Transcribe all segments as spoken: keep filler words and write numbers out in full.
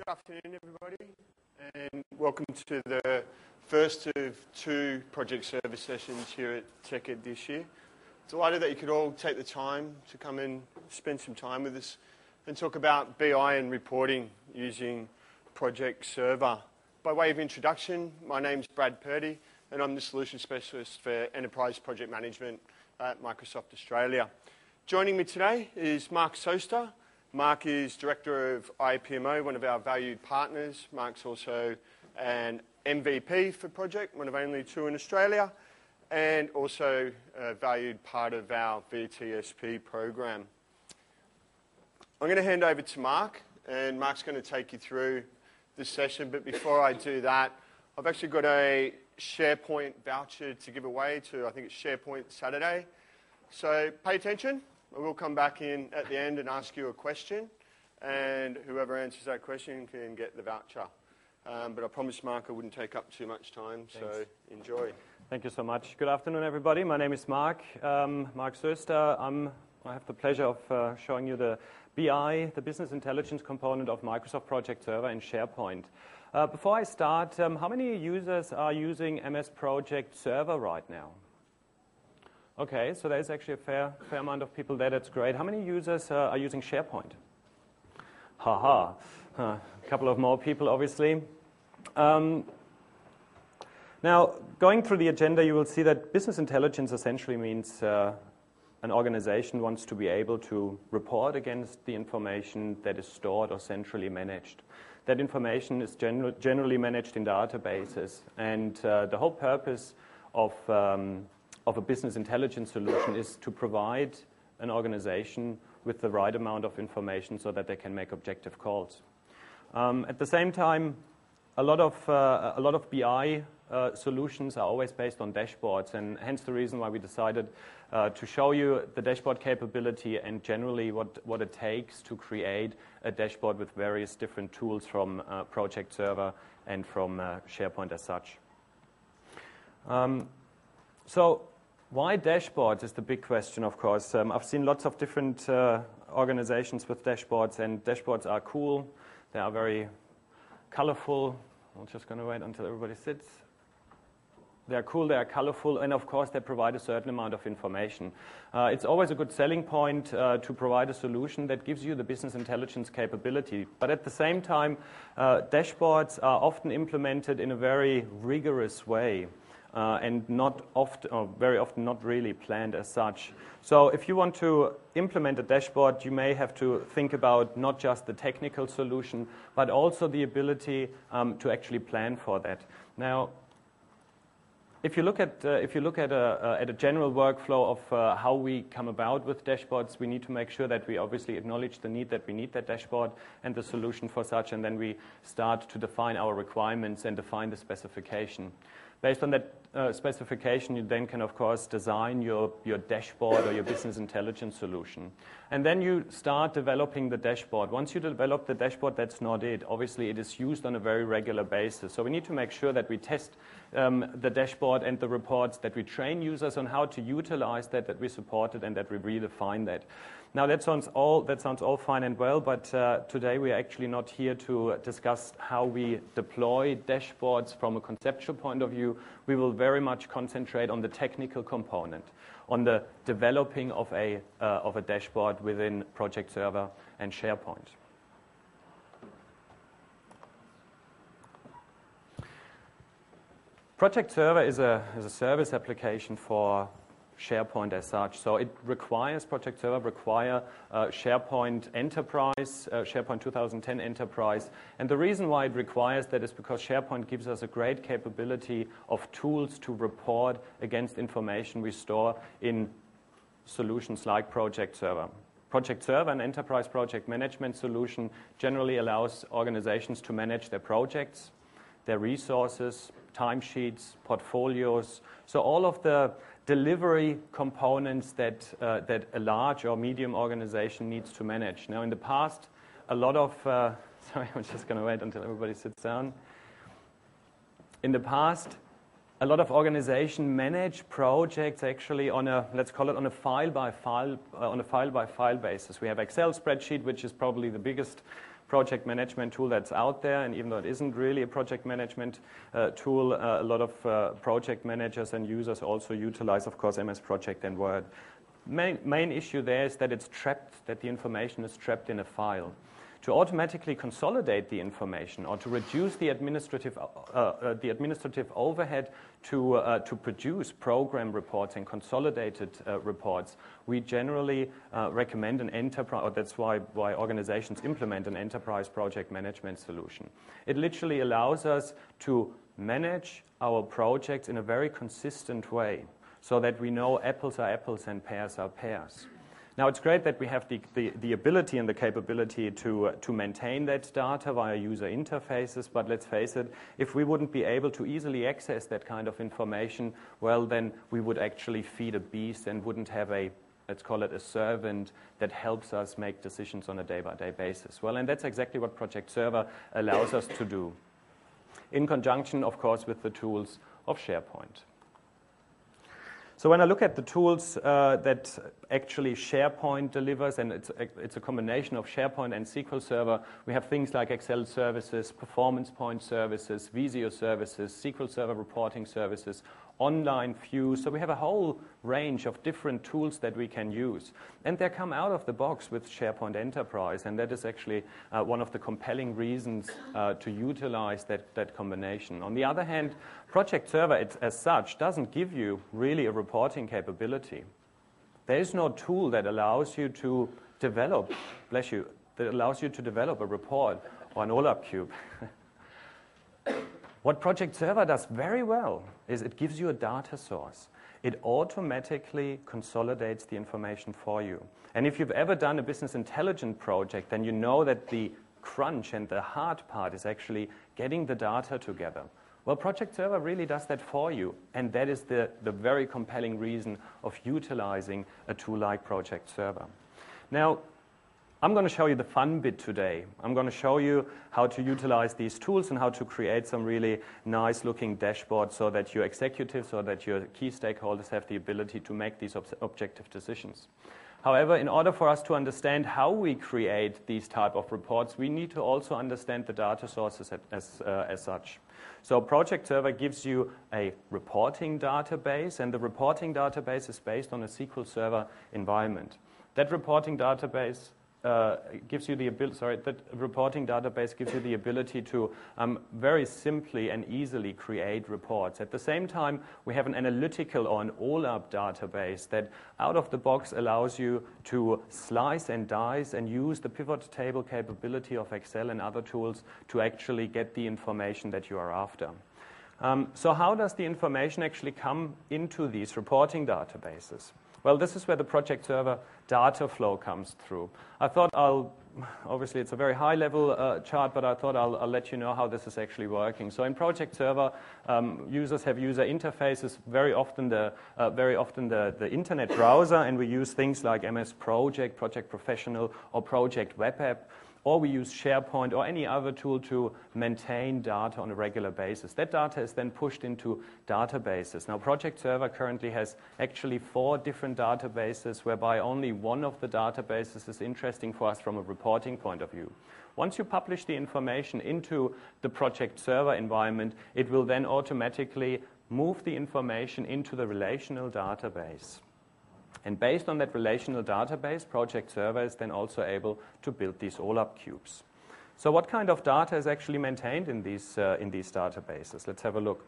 Good afternoon, everybody, and welcome to the first of two project service sessions here at TechEd this year. Delighted that you could all take the time to come and spend some time with us and talk about B I and reporting using Project Server. By way of introduction, my name's Brad Purdy, and I'm the Solution Specialist for Enterprise Project Management at Microsoft Australia. Joining me today is Mark Soster. Mark is Director of I P M O, one of our valued partners. Mark's also an M V P for Project, one of only two in Australia, and also a valued part of our V T S P program. I'm going to hand over to Mark, and Mark's going to take you through this session, but before I do that, I've actually got a SharePoint voucher to give away to, I think it's SharePoint Saturday. So pay attention. We'll come back in at the end and ask you a question, and whoever answers that question can get the voucher. Um, but I promised Mark I wouldn't take up too much time, so Thanks. Enjoy. Thank you so much. Good afternoon, everybody. My name is Mark, um, Mark Soester. I'm, I have the pleasure of uh, showing you the B I, the business intelligence component of Microsoft Project Server in SharePoint. Uh, before I start, um, how many users are using M S Project Server right now? Okay, so there's actually a fair, fair amount of people there. That's great. How many users uh, are using SharePoint? Ha ha. Uh, a couple of more people, obviously. Um, now, going through the agenda, you will see that business intelligence essentially means uh, an organization wants to be able to report against the information that is stored or centrally managed. That information is gen generally managed in databases, and uh, the whole purpose of um, of a business intelligence solution is to provide an organization with the right amount of information so that they can make objective calls. Um, at the same time, a lot of uh, a lot of B I uh, solutions are always based on dashboards, and hence the reason why we decided uh, to show you the dashboard capability and generally what what it takes to create a dashboard with various different tools from uh, Project Server and from uh, SharePoint as such. Um, so. Why dashboards is the big question, of course. Um, I've seen lots of different uh, organizations with dashboards, and dashboards are cool. They are very colorful. I'm just going to wait until everybody sits. They are cool, they are colorful, and of course they provide a certain amount of information. Uh, it's always a good selling point uh, to provide a solution that gives you the business intelligence capability. But at the same time, uh, dashboards are often implemented in a very rigorous way. Uh, and not often, or very often not really planned as such. So if you want to implement a dashboard, you may have to think about not just the technical solution, but also the ability um, to actually plan for that. Now, if you look at uh, if you look at a uh, at a general workflow of uh, how we come about with dashboards, we need to make sure that we obviously acknowledge the need that we need that dashboard and the solution for such, and then we start to define our requirements and define the specification. Based on that uh, specification, you then can, of course, design your, your dashboard or your business intelligence solution. And then you start developing the dashboard. Once you develop the dashboard, that's not it. Obviously, it is used on a very regular basis. So we need to make sure that we test um, the dashboard and the reports, that we train users on how to utilize that, that we support it, and that we redefine that. Now, that sounds all, that sounds all fine and well, but uh, today we are actually not here to discuss how we deploy dashboards from a conceptual point of view. We will very much concentrate on the technical component, on the developing of a, uh, of a dashboard within Project Server and SharePoint. Project Server is a, is a service application for SharePoint as such. So it requires, Project Server require uh, SharePoint Enterprise, uh, SharePoint two thousand ten Enterprise. And the reason why it requires that is because SharePoint gives us a great capability of tools to report against information we store in solutions like Project Server. Project Server, an enterprise project management solution, generally allows organizations to manage their projects, their resources, timesheets, portfolios. So all of the delivery components that, uh, that a large or medium organization needs to manage. Now, in the past, a lot of, uh, sorry, I'm just going to wait until everybody sits down. In the past, a lot of organizations manage projects actually on a, let's call it on a file by file, uh, on a file by file basis. We have Excel spreadsheet, which is probably the biggest project management tool that's out there, and even though it isn't really a project management uh, tool, uh, a lot of uh, project managers and users also utilize, of course, M S Project and Word. Main, main issue there is that it's trapped, that the information is trapped in a file. To automatically consolidate the information or to reduce the administrative, uh, uh, the administrative overhead to, uh, to produce program reports and consolidated uh, reports, we generally uh, recommend an enterprise, or that's why, why organizations implement an enterprise project management solution. It literally allows us to manage our projects in a very consistent way so that we know apples are apples and pears are pears. Now, it's great that we have the, the, the ability and the capability to, uh, to maintain that data via user interfaces, but let's face it, if we wouldn't be able to easily access that kind of information, well, then we would actually feed a beast and wouldn't have a, let's call it a servant that helps us make decisions on a day-by-day basis. Well, and that's exactly what Project Server allows us to do, in conjunction, of course, with the tools of SharePoint. So when I look at the tools uh, that actually SharePoint delivers, and it's a, it's a combination of SharePoint and S Q L Server, we have things like Excel services, Performance Point services, Visio services, S Q L Server reporting services, online views. So we have a whole range of different tools that we can use. And they come out of the box with SharePoint Enterprise, and that is actually uh, one of the compelling reasons uh, to utilize that, that combination. On the other hand, Project Server it, as such doesn't give you really a reporting capability. There is no tool that allows you to develop, bless you, that allows you to develop a report or an OLAP cube. What Project Server does very well is it gives you a data source. It automatically consolidates the information for you. And if you've ever done a business intelligence project, then you know that the crunch and the hard part is actually getting the data together. Well, Project Server really does that for you, and that is the, the very compelling reason of utilizing a tool like Project Server. Now, I'm going to show you the fun bit today. I'm going to show you how to utilize these tools and how to create some really nice looking dashboards so that your executives or that your key stakeholders have the ability to make these ob- objective decisions. However, in order for us to understand how we create these type of reports, we need to also understand the data sources as, uh, as such. So Project Server gives you a reporting database, and the reporting database is based on a S Q L Server environment. That reporting database Uh, gives you the ability, sorry, that reporting database gives you the ability to um, very simply and easily create reports. At the same time, we have an analytical or an OLAP database that out of the box allows you to slice and dice and use the pivot table capability of Excel and other tools to actually get the information that you are after. Um, so how does the information actually come into these reporting databases? Well, this is where the Project Server data flow comes through. I thought I'll, obviously it's a very high level uh, chart, but I thought I'll, I'll let you know how this is actually working. So in Project Server, um, users have user interfaces, very often the, uh, very often the, the internet browser, and we use things like M S Project, Project Professional, or Project Web App. Or we use SharePoint or any other tool to maintain data on a regular basis. That data is then pushed into databases. Now, Project Server currently has actually four different databases, whereby only one of the databases is interesting for us from a reporting point of view. Once you publish the information into the Project Server environment, it will then automatically move the information into the relational database. And based on that relational database, Project Server is then also able to build these OLAP cubes. So what kind of data is actually maintained in these, uh, in these databases? Let's have a look.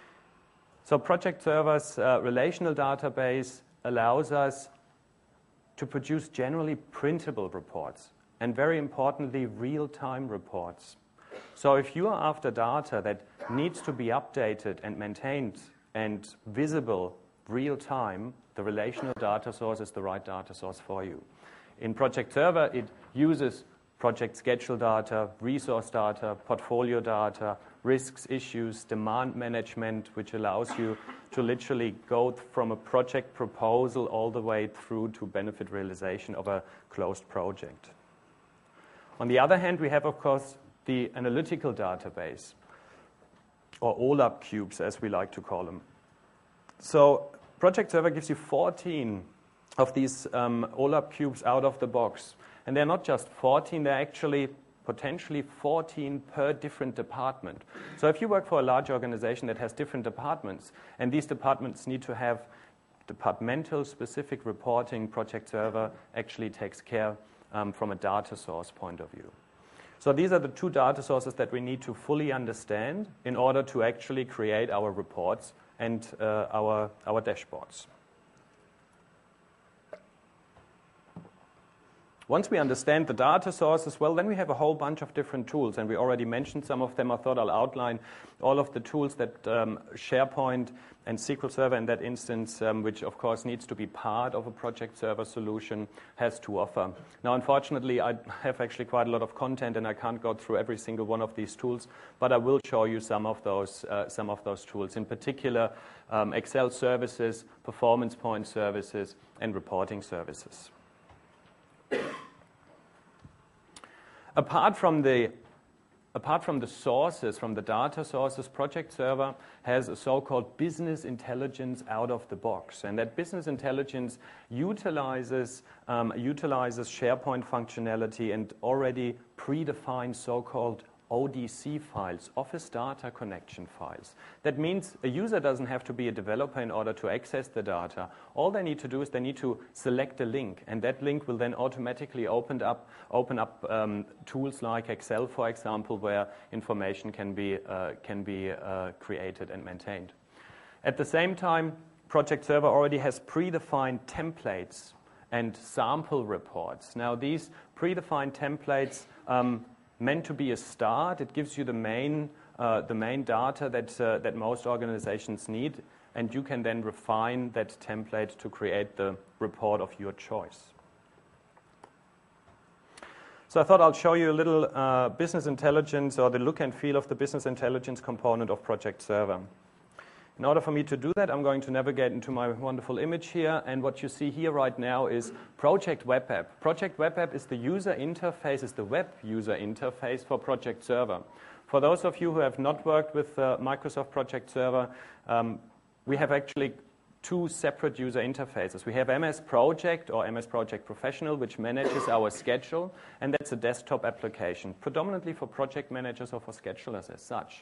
So Project Server's uh, relational database allows us to produce generally printable reports, and very importantly, real-time reports. So if you are after data that needs to be updated and maintained and visible real-time, the relational data source is the right data source for you. In Project Server, it uses project schedule data, resource data, portfolio data, risks, issues, demand management, which allows you to literally go from a project proposal all the way through to benefit realization of a closed project. On the other hand, we have, of course, the analytical database, or OLAP cubes, as we like to call them. So Project Server gives you fourteen of these um, OLAP cubes out of the box. And they're not just fourteen, they're actually potentially fourteen per different department. So if you work for a large organization that has different departments, and these departments need to have departmental specific reporting, Project Server actually takes care um, from a data source point of view. So these are the two data sources that we need to fully understand in order to actually create our reports and uh, our, our dashboards. Once we understand the data sources, well, then we have a whole bunch of different tools, and we already mentioned some of them. I thought I'll outline all of the tools that um, SharePoint and S Q L Server in that instance, um, which of course needs to be part of a Project Server solution, has to offer. Now, unfortunately, I have actually quite a lot of content, and I can't go through every single one of these tools, but I will show you some of those, uh, some of those tools. In particular, um, Excel services, performance point services, and reporting services. Apart from the Apart from the sources, from the data sources, Project Server has a so-called business intelligence out of the box. And that business intelligence utilizes, um, utilizes SharePoint functionality and already predefined so-called O D C files, Office Data Connection files. That means a user doesn't have to be a developer in order to access the data. All they need to do is they need to select a link, and that link will then automatically open up, open up um, tools like Excel, for example, where information can be, uh, can be uh, created and maintained. At the same time, Project Server already has predefined templates and sample reports. Now, these predefined templates um, meant to be a start. It gives you the main, uh, the main data that, uh, that most organizations need, and you can then refine that template to create the report of your choice. So I thought I'll show you a little uh, business intelligence, or the look and feel of the business intelligence component of Project Server. In order for me to do that, I'm going to navigate into my wonderful image here, and what you see here right now is Project Web App. Project Web App is the user interface, is the web user interface for Project Server. For those of you who have not worked with uh, Microsoft Project Server, um, we have actually two separate user interfaces. We have M S Project or M S Project Professional, which manages our schedule, and that's a desktop application, predominantly for project managers or for schedulers as such.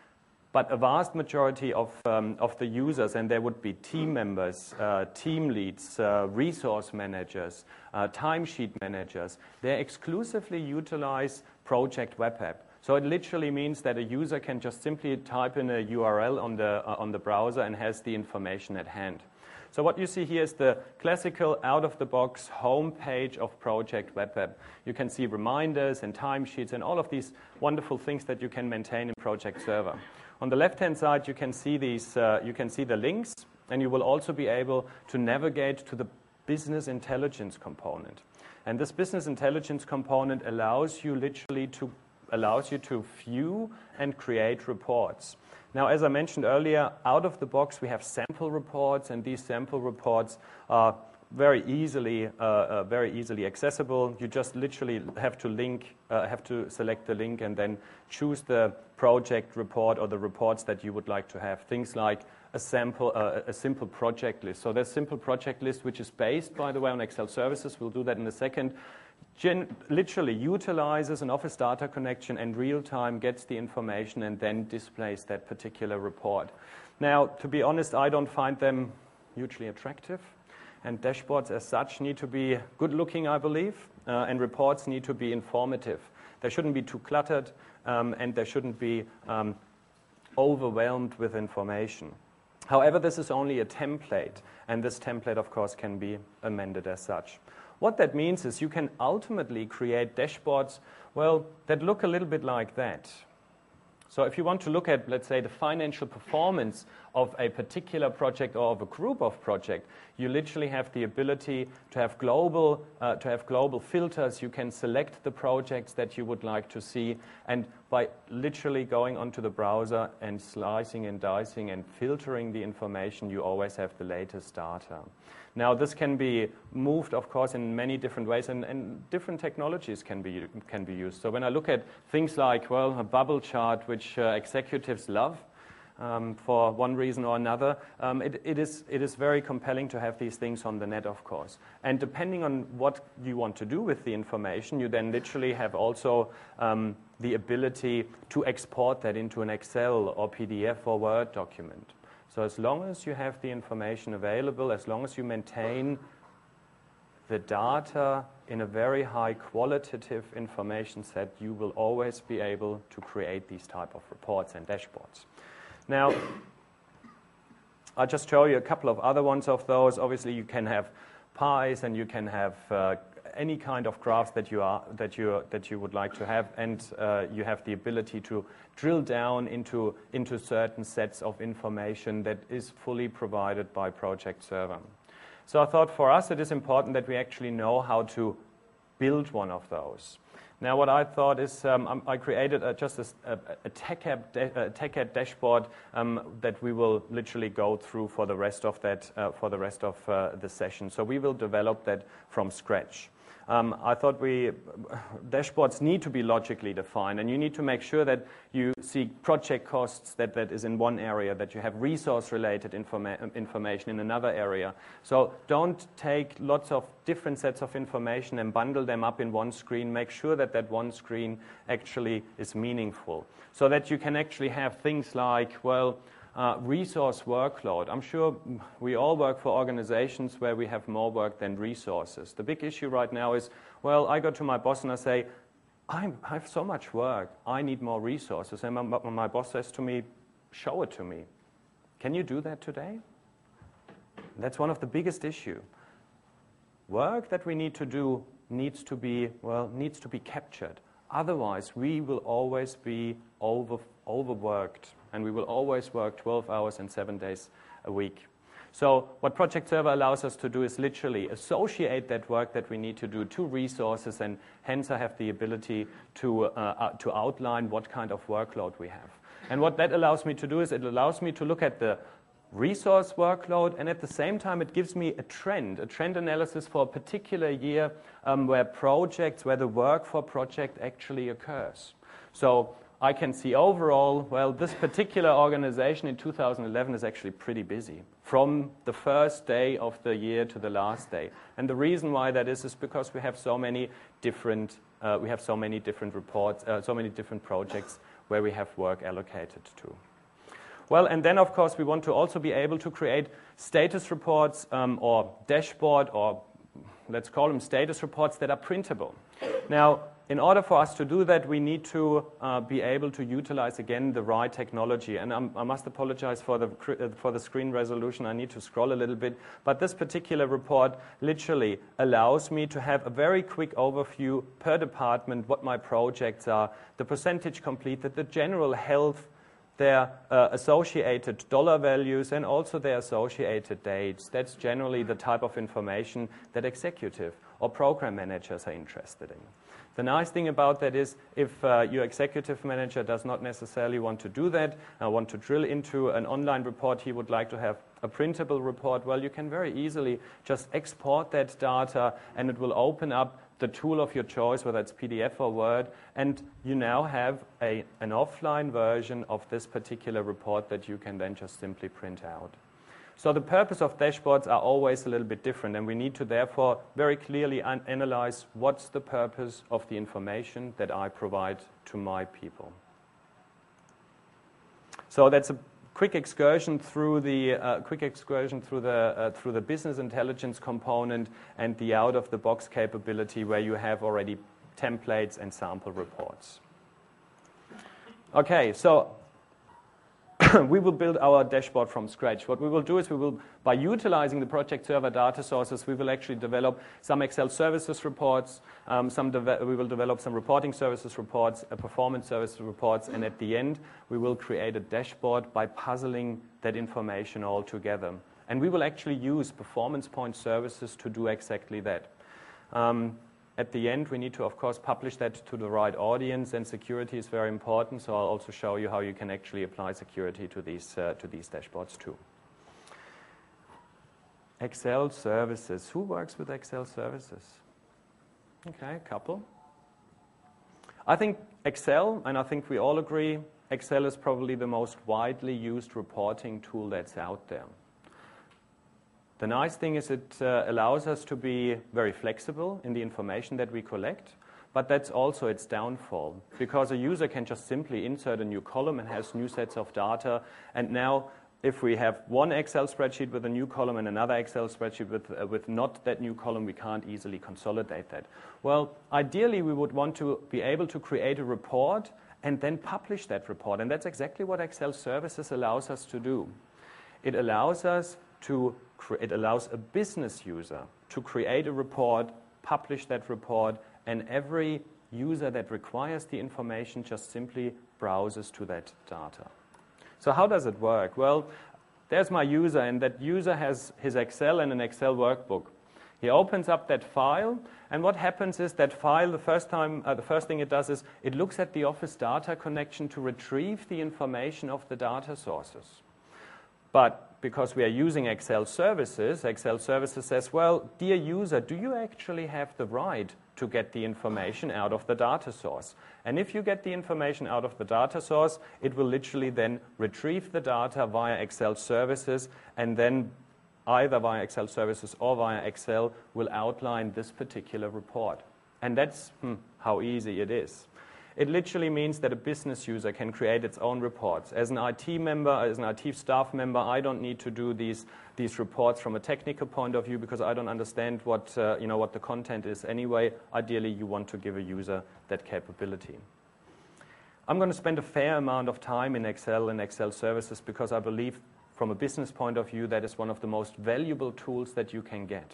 But a vast majority of, um, of the users, and there would be team members, uh, team leads, uh, resource managers, uh, timesheet managers, they exclusively utilize Project Web App. So it literally means that a user can just simply type in a U R L on the, uh, on the browser and has the information at hand. So what you see here is the classical out-of-the-box home page of Project Web App. You can see reminders and timesheets and all of these wonderful things that you can maintain in Project Server. On the left-hand side, you can see these. Uh, you can see the links, and you will also be able to navigate to the business intelligence component. And this business intelligence component allows you literally to allows you to view and create reports. Now, as I mentioned earlier, out of the box we have sample reports, and these sample reports are very easily, uh, uh, very easily accessible. You just literally have to link, uh, have to select the link, and then choose the project report or the reports that you would like to have. Things like a sample, uh, a simple project list. So there's a simple project list, which is based, by the way, on Excel services. We'll do that in a second. Gen- literally utilizes an Office Data Connection and real-time gets the information and then displays that particular report. Now, to be honest, I don't find them hugely attractive. And dashboards as such need to be good-looking, I believe, uh, and reports need to be informative. They shouldn't be too cluttered, um, and they shouldn't be um, overwhelmed with information. However, this is only a template, and this template, of course, can be amended as such. What that means is you can ultimately create dashboards, well, that look a little bit like that. So if you want to look at, let's say, the financial performance of a particular project or of a group of projects, you literally have the ability to have global, uh, to have global filters. You can select the projects that you would like to see, and by literally going onto the browser and slicing and dicing and filtering the information, you always have the latest data. Now, this can be moved, of course, in many different ways, and, and different technologies can be, can be used. So when I look at things like, well, a bubble chart, which uh, executives love, um, for one reason or another, um, it, it, is, it is very compelling to have these things on the net, of course. And depending on what you want to do with the information, you then literally have also um, the ability to export that into an Excel or P D F or Word document. So as long as you have the information available, as long as you maintain the data in a very high qualitative information set, you will always be able to create these type of reports and dashboards. Now, I'll just show you a couple of other ones of those. Obviously, you can have pies and you can have uh, any kind of graphs that you are that you that you would like to have, and uh, you have the ability to drill down into into certain sets of information that is fully provided by Project Server. So I thought for us it is important that we actually know how to build one of those. Now what I thought is um, I created a, just a, a, a TechEd dashboard um, that we will literally go through for the rest of that uh, for the rest of uh, the session. So we will develop that from scratch. Um, I thought we dashboards need to be logically defined, and you need to make sure that you see project costs that, that is in one area, that you have resource-related informa information in another area. So don't take lots of different sets of information and bundle them up in one screen. Make sure that that one screen actually is meaningful, so that you can actually have things like, well, Uh, resource workload. I'm sure we all work for organizations where we have more work than resources. The big issue right now is, well, I go to my boss and I say, I'm, I have so much work, I need more resources. And my, my boss says to me, show it to me. Can you do that today? That's one of the biggest issues. Work that we need to do needs to be, well, needs to be captured. Otherwise, we will always be over, overworked, and we will always work twelve hours and seven days a week. So what Project Server allows us to do is literally associate that work that we need to do to resources, and hence I have the ability to, uh, uh, to outline what kind of workload we have. And what that allows me to do is it allows me to look at the resource workload, and at the same time it gives me a trend, a trend analysis for a particular year um, where projects, where the work for project actually occurs. So I can see overall, well, this particular organization in two thousand eleven is actually pretty busy from the first day of the year to the last day. And the reason why that is is because we have so many different, uh, we have so many different reports, uh, so many different projects where we have work allocated to. Well, and then, of course, we want to also be able to create status reports um, or dashboard, or let's call them status reports that are printable. Now, in order for us to do that, we need to uh, be able to utilize, again, the right technology. And I'm, I must apologize for the, uh, for the screen resolution. I need to scroll a little bit. But this particular report literally allows me to have a very quick overview per department, what my projects are, the percentage completed, the general health, their uh, associated dollar values, and also their associated dates. That's generally the type of information that executive or program managers are interested in. The nice thing about that is if uh, your executive manager does not necessarily want to do that, uh, want to drill into an online report, he would like to have a printable report, well, you can very easily just export that data, and it will open up the tool of your choice, whether it's P D F or Word, and you now have a, an offline version of this particular report that you can then just simply print out. So the purpose of dashboards are always a little bit different, and we need to therefore very clearly an- analyze what's the purpose of the information that I provide to my people. So that's a quick excursion through the uh, quick excursion through the uh, through the business intelligence component and the out-of-the-box capability, where you have already templates and sample reports. Okay, so we will build our dashboard from scratch. What we will do is we will, by utilizing the Project Server data sources, we will actually develop some Excel services reports, um, some we will develop some reporting services reports, uh, performance services reports, and at the end, we will create a dashboard by puzzling that information all together. And we will actually use performance point services to do exactly that. Um, At the end, we need to, of course, publish that to the right audience, and security is very important, so I'll also show you how you can actually apply security to these, uh, to these dashboards too. Excel services. Who works with Excel services? Okay, a couple. I think Excel, and I think we all agree, Excel is probably the most widely used reporting tool that's out there. The nice thing is it uh, allows us to be very flexible in the information that we collect, but that's also its downfall, because a user can just simply insert a new column and has new sets of data, and now if we have one Excel spreadsheet with a new column and another Excel spreadsheet with, uh, with not that new column, we can't easily consolidate that. Well, ideally we would want to be able to create a report and then publish that report, and that's exactly what Excel Services allows us to do. It allows us to, it allows a business user to create a report, publish that report, and every user that requires the information just simply browses to that data. So how does it work? Well, there's my user, and that user has his Excel and an Excel workbook. He opens up that file, and what happens is that file, the first time, uh, the first thing it does is it looks at the Office data connection to retrieve the information of the data sources. But because we are using Excel Services, Excel Services says, well, dear user, do you actually have the right to get the information out of the data source? And if you get the information out of the data source, it will literally then retrieve the data via Excel Services, and then either via Excel Services or via Excel will outline this particular report. And that's hmm, how easy it is. It literally means that a business user can create its own reports. As an I T member, as an I T staff member, I don't need to do these, these reports from a technical point of view because I don't understand what, uh, you know, what the content is anyway. Ideally, you want to give a user that capability. I'm going to spend a fair amount of time in Excel and Excel Services because I believe from a business point of view that is one of the most valuable tools that you can get.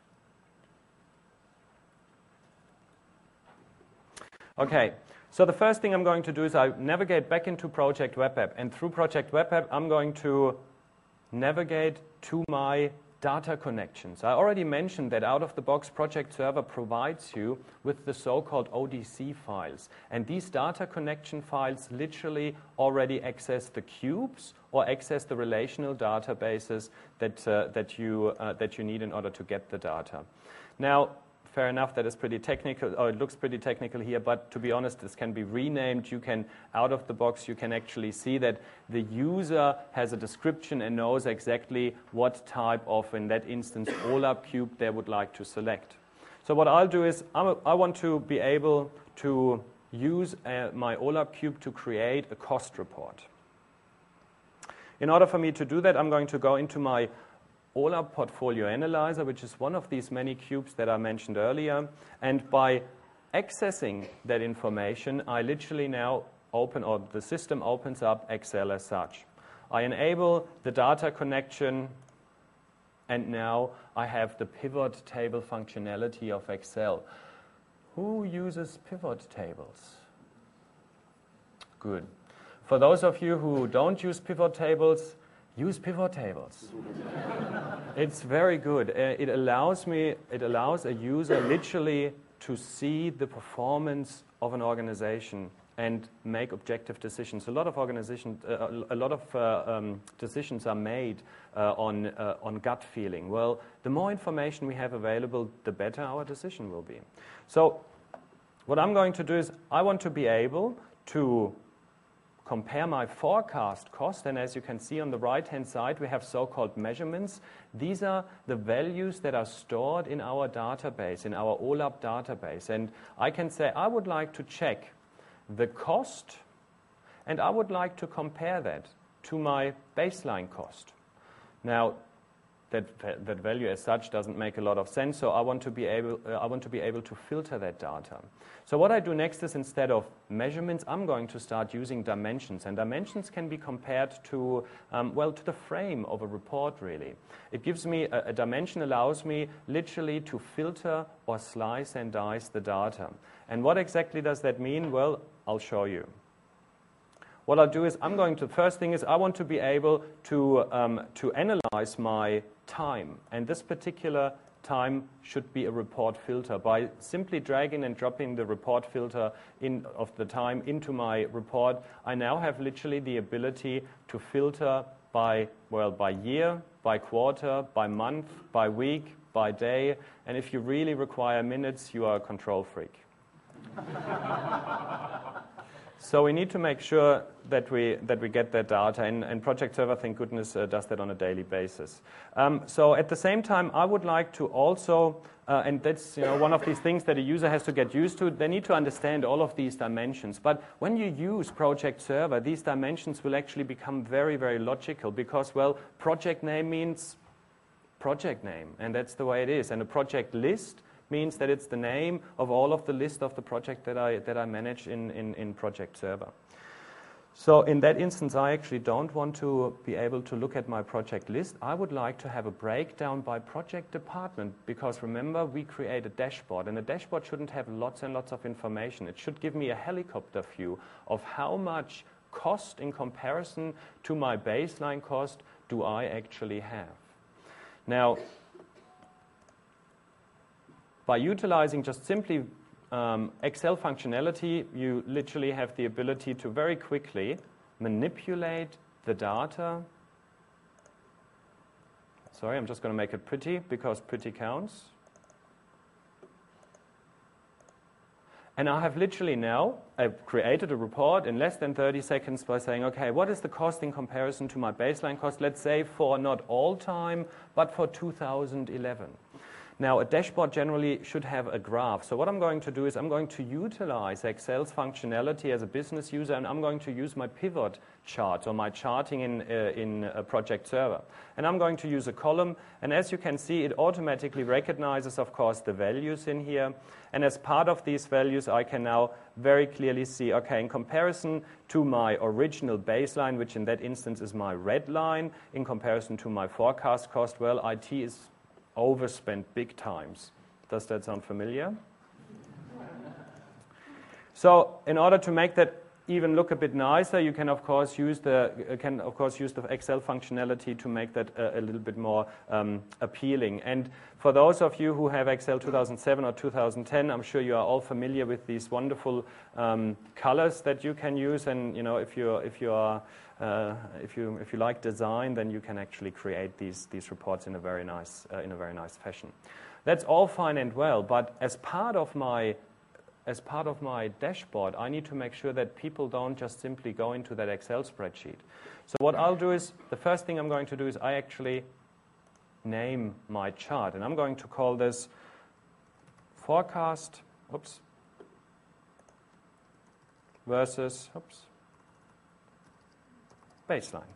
Okay. So the first thing I'm going to do is I navigate back into Project Web App, and through Project Web App I'm going to navigate to my data connections. I already mentioned that out of the box Project Server provides you with the so-called O D C files, and these data connection files literally already access the cubes or access the relational databases that, uh, that, you, uh, that you need in order to get the data. Now, fair enough, that is pretty technical, or it looks pretty technical here, but to be honest, this can be renamed. You can, out of the box, you can actually see that the user has a description and knows exactly what type of, in that instance, OLAP cube they would like to select. So what I'll do is, I'm a, I want to be able to use uh, my OLAP cube to create a cost report. In order for me to do that, I'm going to go into my OLAP Portfolio Analyzer, which is one of these many cubes that I mentioned earlier. And by accessing that information, I literally now open, or the system opens up Excel as such. I enable the data connection, and now I have the pivot table functionality of Excel. Who uses pivot tables? Good. For those of you who don't use pivot tables, use pivot tables. It's very good. Uh, it allows me, it allows a user literally to see the performance of an organization and make objective decisions. A lot of organizations, uh, a lot of uh, um, decisions are made uh, on uh, on gut feeling. Well, the more information we have available, the better our decision will be. So, what I'm going to do is I want to be able to compare my forecast cost, and as you can see on the right-hand side, we have so-called measurements. These are the values that are stored in our database, in our OLAP database. And I can say I would like to check the cost, and I would like to compare that to my baseline cost. Now, that, that value as such doesn't make a lot of sense, so I want to be able, uh, I want to be able to filter that data. So what I do next is, instead of measurements, I'm going to start using dimensions, and dimensions can be compared to, um, well, to the frame of a report, really. It gives me, a, a dimension allows me literally to filter or slice and dice the data. And what exactly does that mean? Well, I'll show you. What I'll do is I'm going to, first thing is I want to be able to, um, to analyze my time. And this particular time should be a report filter. By simply dragging and dropping the report filter in, of the time into my report, I now have literally the ability to filter by, well, by year, by quarter, by month, by week, by day. And if you really require minutes, you are a control freak. So we need to make sure that we that we get that data, and, and Project Server, thank goodness, uh, does that on a daily basis. Um, so at the same time, I would like to also, uh, and that's you know one of these things that a user has to get used to. They need to understand all of these dimensions. But when you use Project Server, these dimensions will actually become very, very logical because, well, project name means project name, and that's the way it is. And a project list means that it's the name of all of the list of the project that I that I manage in, in, in Project Server. So in that instance, I actually don't want to be able to look at my project list. I would like to have a breakdown by project department because remember, we create a dashboard, and a dashboard shouldn't have lots and lots of information. It should give me a helicopter view of how much cost in comparison to my baseline cost do I actually have. Now, by utilizing just simply um, Excel functionality, you literally have the ability to very quickly manipulate the data. Sorry, I'm just going to make it pretty because pretty counts. And I have literally now I've created a report in less than thirty seconds by saying, okay, what is the cost in comparison to my baseline cost, let's say for not all time, but for two thousand eleven. Now, a dashboard generally should have a graph. So what I'm going to do is I'm going to utilize Excel's functionality as a business user, and I'm going to use my pivot chart or my charting in, uh, in a Project Server. And I'm going to use a column. And as you can see, it automatically recognizes, of course, the values in here. And as part of these values, I can now very clearly see, okay, in comparison to my original baseline, which in that instance is my red line, in comparison to my forecast cost, well, I T is overspent big times. Does that sound familiar? So in order to make that even look a bit nicer, you can of course use the uh, can of course use the Excel functionality to make that a, a little bit more um, appealing. And for those of you who have Excel two thousand seven or two thousand ten, I'm sure you are all familiar with these wonderful um, colors that you can use. And you know, if you if you are uh, if you if you like design, then you can actually create these these reports in a very nice uh, in a very nice fashion. That's all fine and well, but as part of my As part of my dashboard, I need to make sure that people don't just simply go into that Excel spreadsheet. So what I'll do is, the first thing I'm going to do is I actually name my chart. And I'm going to call this forecast, oops, versus, oops, baseline.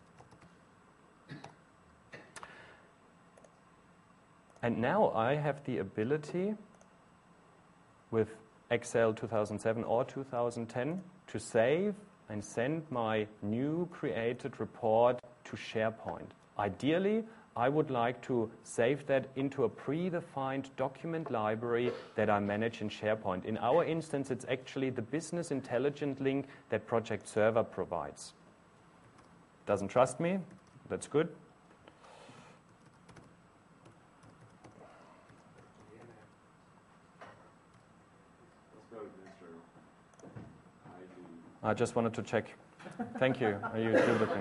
And now I have the ability with Excel two thousand seven or two thousand ten to save and send my new created report to SharePoint. Ideally, I would like to save that into a predefined document library that I manage in SharePoint. In our instance, it's actually the business intelligence link that Project Server provides. Doesn't trust me? That's good. I just wanted to check. Thank you. Are you still looking?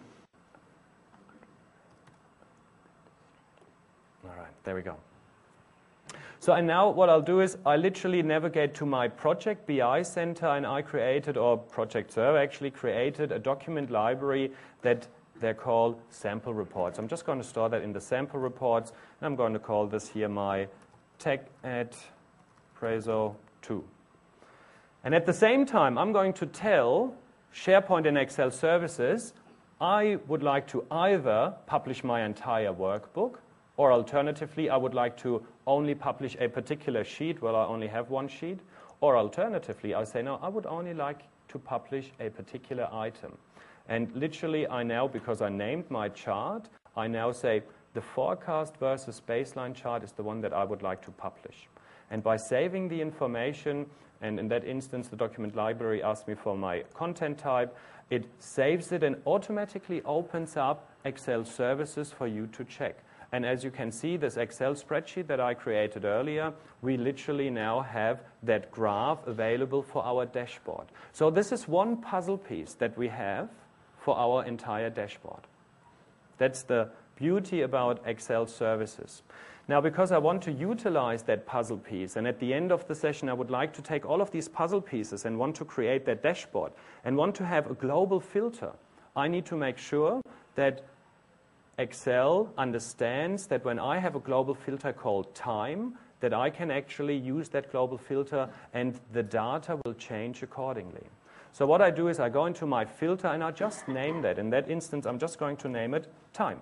All right, there we go. So and now what I'll do is I literally navigate to my Project B I Center, and I created, or Project Server actually created, a document library that they're called sample reports. I'm just going to store that in the sample reports, and I'm going to call this here my tech at Preso two. And at the same time, I'm going to tell SharePoint and Excel services, I would like to either publish my entire workbook, or alternatively, I would like to only publish a particular sheet, well, I only have one sheet, or alternatively, I say, no, I would only like to publish a particular item. And literally, I now, because I named my chart, I now say the forecast versus baseline chart is the one that I would like to publish. And by saving the information, and in that instance, the document library asks me for my content type, it saves it and automatically opens up Excel services for you to check. And as you can see, this Excel spreadsheet that I created earlier, we literally now have that graph available for our dashboard. So this is one puzzle piece that we have for our entire dashboard. That's the beauty about Excel services. Now, because I want to utilize that puzzle piece, and at the end of the session I would like to take all of these puzzle pieces and want to create that dashboard and want to have a global filter, I need to make sure that Excel understands that when I have a global filter called time, that I can actually use that global filter and the data will change accordingly. So what I do is I go into my filter and I just name that. In that instance, I'm just going to name it time.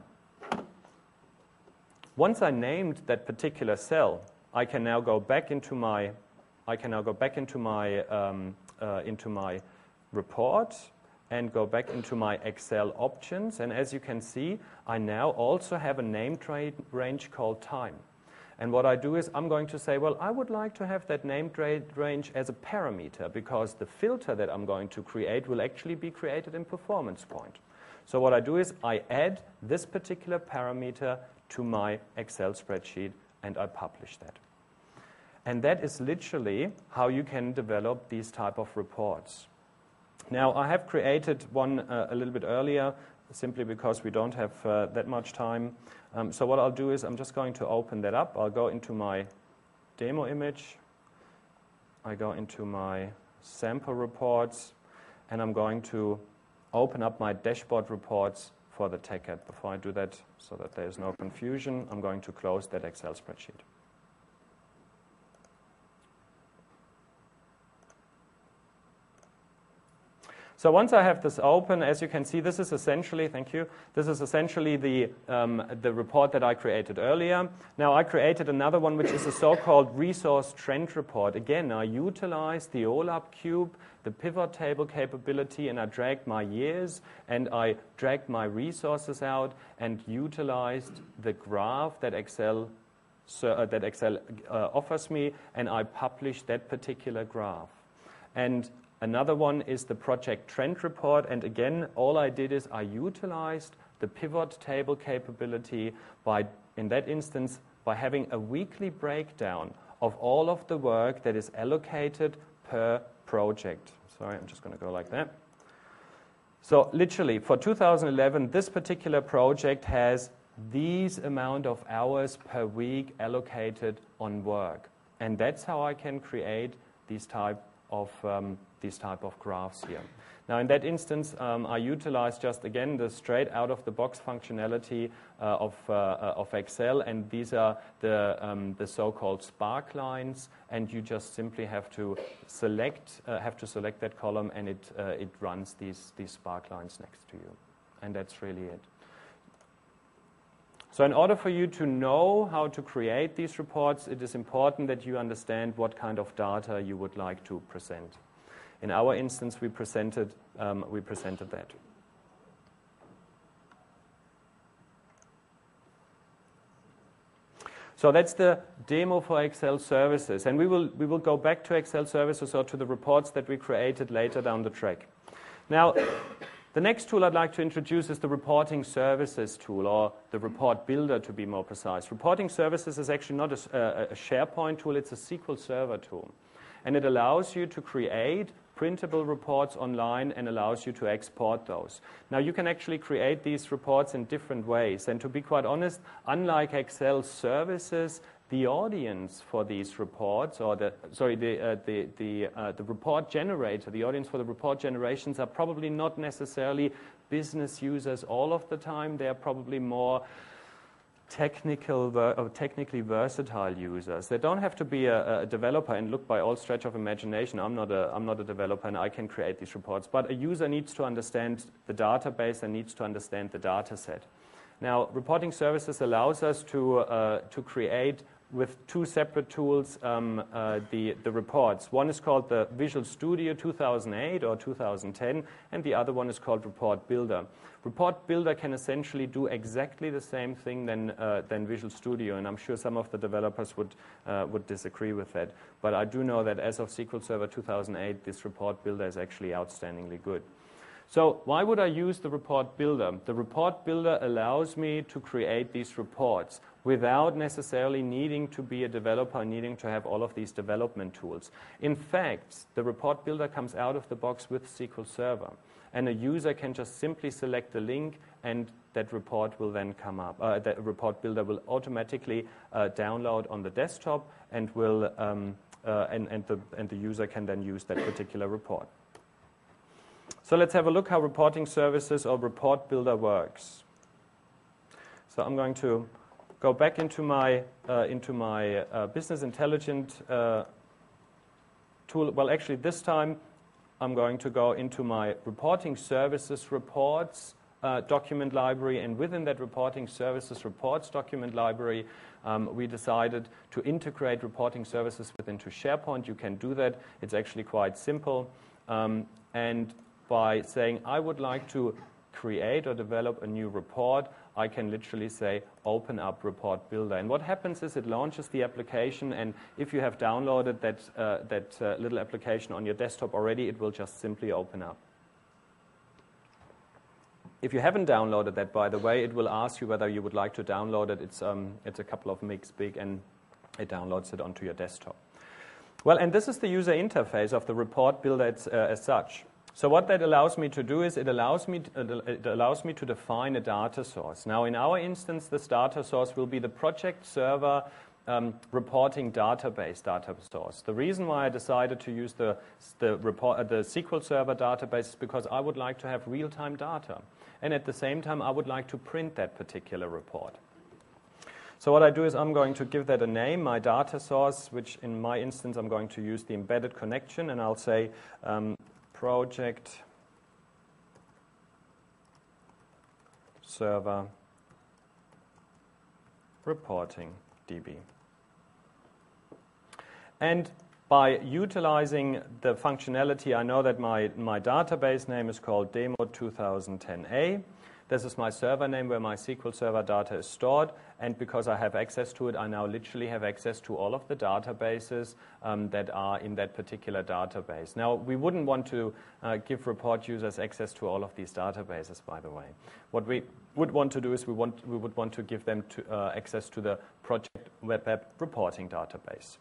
Once I named that particular cell, I can now go back into my, I can now go back into my, um, uh, into my report and go back into my Excel options. And as you can see, I now also have a named range called time. And what I do is I'm going to say, well, I would like to have that named range as a parameter because the filter that I'm going to create will actually be created in performance point. So what I do is I add this particular parameter to my Excel spreadsheet and I publish that. And that is literally how you can develop these type of reports. Now, I have created one uh, a little bit earlier simply because we don't have uh, that much time. Um, so what I'll do is I'm just going to open that up. I'll go into my demo image. I go into my sample reports, and I'm going to open up my dashboard reports for the TechEd. Before I do that, so that there's no confusion, I'm going to close that Excel spreadsheet. So once I have this open, as you can see, this is essentially, thank you, this is essentially the, um, the report that I created earlier. Now I created another one which is a so-called resource trend report. Again, I utilized the OLAP cube, the pivot table capability, and I dragged my years and I dragged my resources out and utilized the graph that Excel, uh, that Excel uh, offers me, and I published that particular graph. And another one is the project trend report, and again, all I did is I utilized the pivot table capability by, in that instance, by having a weekly breakdown of all of the work that is allocated per project. Sorry, I'm just going to go like that. So literally, for two thousand eleven, this particular project has these amount of hours per week allocated on work. And that's how I can create these type of um, these type of graphs here. Now in that instance, um, I utilize just again the straight out of the box functionality uh, of, uh, uh, of Excel, and these are the, um, the so-called spark lines, and you just simply have to select uh, have to select that column, and it uh, it runs these these spark lines next to you, and that's really it. So in order for you to know how to create these reports, it is important that you understand what kind of data you would like to present. In our instance, we presented, um, we presented that. So that's the demo for Excel services. And we will, we will go back to Excel services or to the reports that we created later down the track. Now, the next tool I'd like to introduce is the Reporting Services tool, or the Report Builder to be more precise. Reporting Services is actually not a, a SharePoint tool, it's a S Q L Server tool. And it allows you to create printable reports online and allows you to export those. Now you can actually create these reports in different ways. And to be quite honest, unlike Excel services, the audience for these reports, or the sorry, the uh, the the uh, the report generator, the audience for the report generations are probably not necessarily business users all of the time. They are probably more technical, or technically versatile users. They don't have to be a, a developer. And look, by all stretch of imagination, I'm not a I'm not a developer, and I can create these reports. But a user needs to understand the database and needs to understand the data set. Now, Reporting Services allows us to uh, to create with two separate tools um, uh, the, the reports. One is called the Visual Studio two thousand eight or two thousand ten, and the other one is called Report Builder. Report Builder can essentially do exactly the same thing than, uh, than Visual Studio, and I'm sure some of the developers would, uh, would disagree with that. But I do know that as of S Q L Server two thousand eight, this Report Builder is actually outstandingly good. So why would I use the Report Builder? The Report Builder allows me to create these reports. without necessarily needing to be a developer, needing to have all of these development tools. In fact, the report builder comes out of the box with S Q L Server, and a user can just simply select the link, and that report will then come up. Uh, that report builder will automatically uh, download on the desktop, and will um, uh, and and the and the user can then use that particular report. So let's have a look how reporting services or report builder works. So I'm going to go back into my uh, into my uh, business intelligence uh, tool. Well, actually, this time I'm going to go into my reporting services reports uh, document library, and within that reporting services reports document library, um, we decided to integrate reporting services within to SharePoint. You can do that. It's actually quite simple, um, and by saying I would like to create or develop a new report, I can literally say open up report builder, and what happens is it launches the application, and if you have downloaded that uh, that uh, little application on your desktop already, it will just simply open up. If you haven't downloaded that, by the way, it will ask you whether you would like to download it. It's um, it's a couple of megs big, and it downloads it onto your desktop. Well, and this is the user interface of the report builder as, uh, as such. So what that allows me to do is it allows me to, uh, it allows me to define a data source. Now, in our instance, this data source will be the project server um, reporting database data source. The reason why I decided to use the the, report, uh, the S Q L Server database is because I would like to have real-time data, and at the same time, I would like to print that particular report. So what I do is I'm going to give that a name, my data source, which in my instance I'm going to use the embedded connection, and I'll say um, project server reporting D B. And by utilizing the functionality, I know that my, my database name is called demo twenty ten A. This is my server name where my S Q L Server data is stored, and because I have access to it, I now literally have access to all of the databases um, that are in that particular database. Now, we wouldn't want to uh, give report users access to all of these databases, by the way. What we would want to do is we, want, we would want to give them to, uh, access to the project web app reporting database.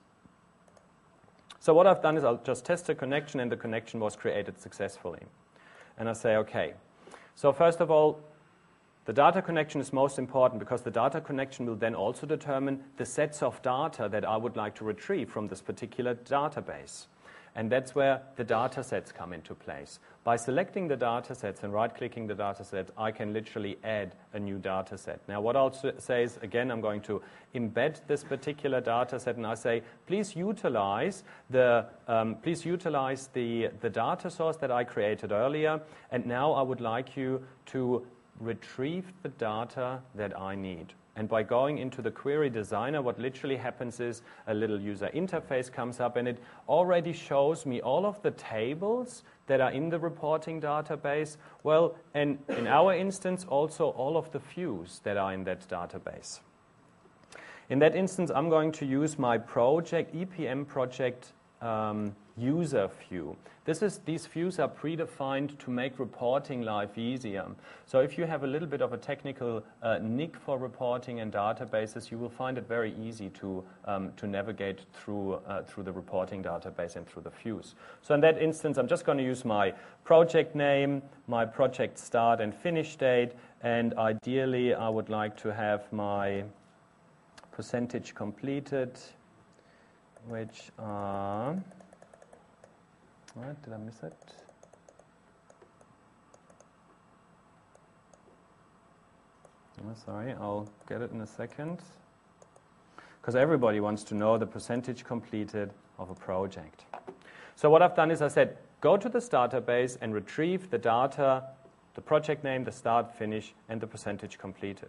So what I've done is I'll just test the connection, and the connection was created successfully. And I say, okay. So first of all, the data connection is most important because the data connection will then also determine the sets of data that I would like to retrieve from this particular database. And that's where the data sets come into place. By selecting the data sets and right-clicking the data set, I can literally add a new data set. Now, what I'll say is, again, I'm going to embed this particular data set, and I say, please utilize the um, please utilize the, the data source that I created earlier, and now I would like you to retrieve the data that I need. And by going into the query designer, what literally happens is a little user interface comes up, and it already shows me all of the tables that are in the reporting database. Well, and in our instance, also all of the views that are in that database. In that instance, I'm going to use my project, E P M project um, user view. This is, these views are predefined to make reporting life easier. So if you have a little bit of a technical uh, nick for reporting and databases, you will find it very easy to, um, to navigate through, uh, through the reporting database and through the views. So in that instance, I'm just going to use my project name, my project start and finish date, and ideally I would like to have my percentage completed, which are... What, did I miss it? Oh, sorry, I'll get it in a second. Because everybody wants to know the percentage completed of a project. So what I've done is I said, go to this database and retrieve the data, the project name, the start, finish, and the percentage completed.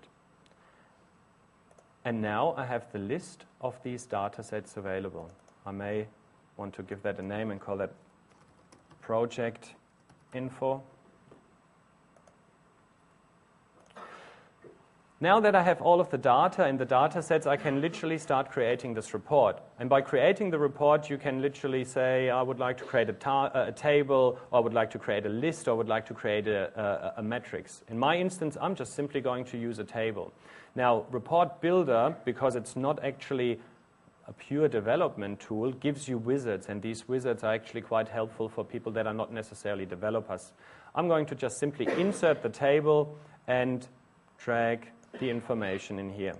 And now I have the list of these data sets available. I may want to give that a name and call that project info. Now that I have all of the data in the data sets, I can literally start creating this report. And by creating the report, you can literally say, I would like to create a, ta a table, or I would like to create a list, or I would like to create a, a, a matrix. In my instance, I'm just simply going to use a table. Now, Report Builder, because it's not actually a pure development tool, gives you wizards, and these wizards are actually quite helpful for people that are not necessarily developers. I'm going to just simply insert the table and drag the information in here.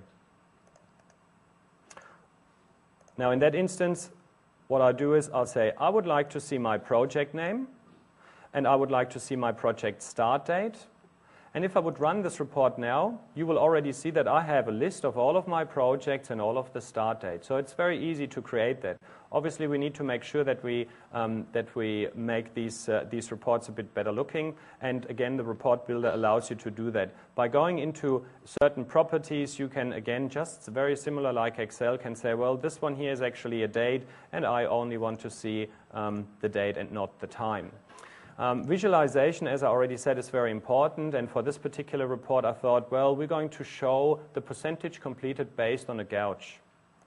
Now in that instance, what I'll do is I'll say, I would like to see my project name, and I would like to see my project start date. And if I would run this report now, you will already see that I have a list of all of my projects and all of the start dates. So it's very easy to create that. Obviously, we need to make sure that we, um, that we make these, uh, these reports a bit better looking. And again, the Report Builder allows you to do that. By going into certain properties, you can, again, just very similar like Excel, can say, well, this one here is actually a date, and I only want to see um, the date and not the time. Um, visualization, as I already said, is very important, and for this particular report I thought, well, we're going to show the percentage completed based on a gouge.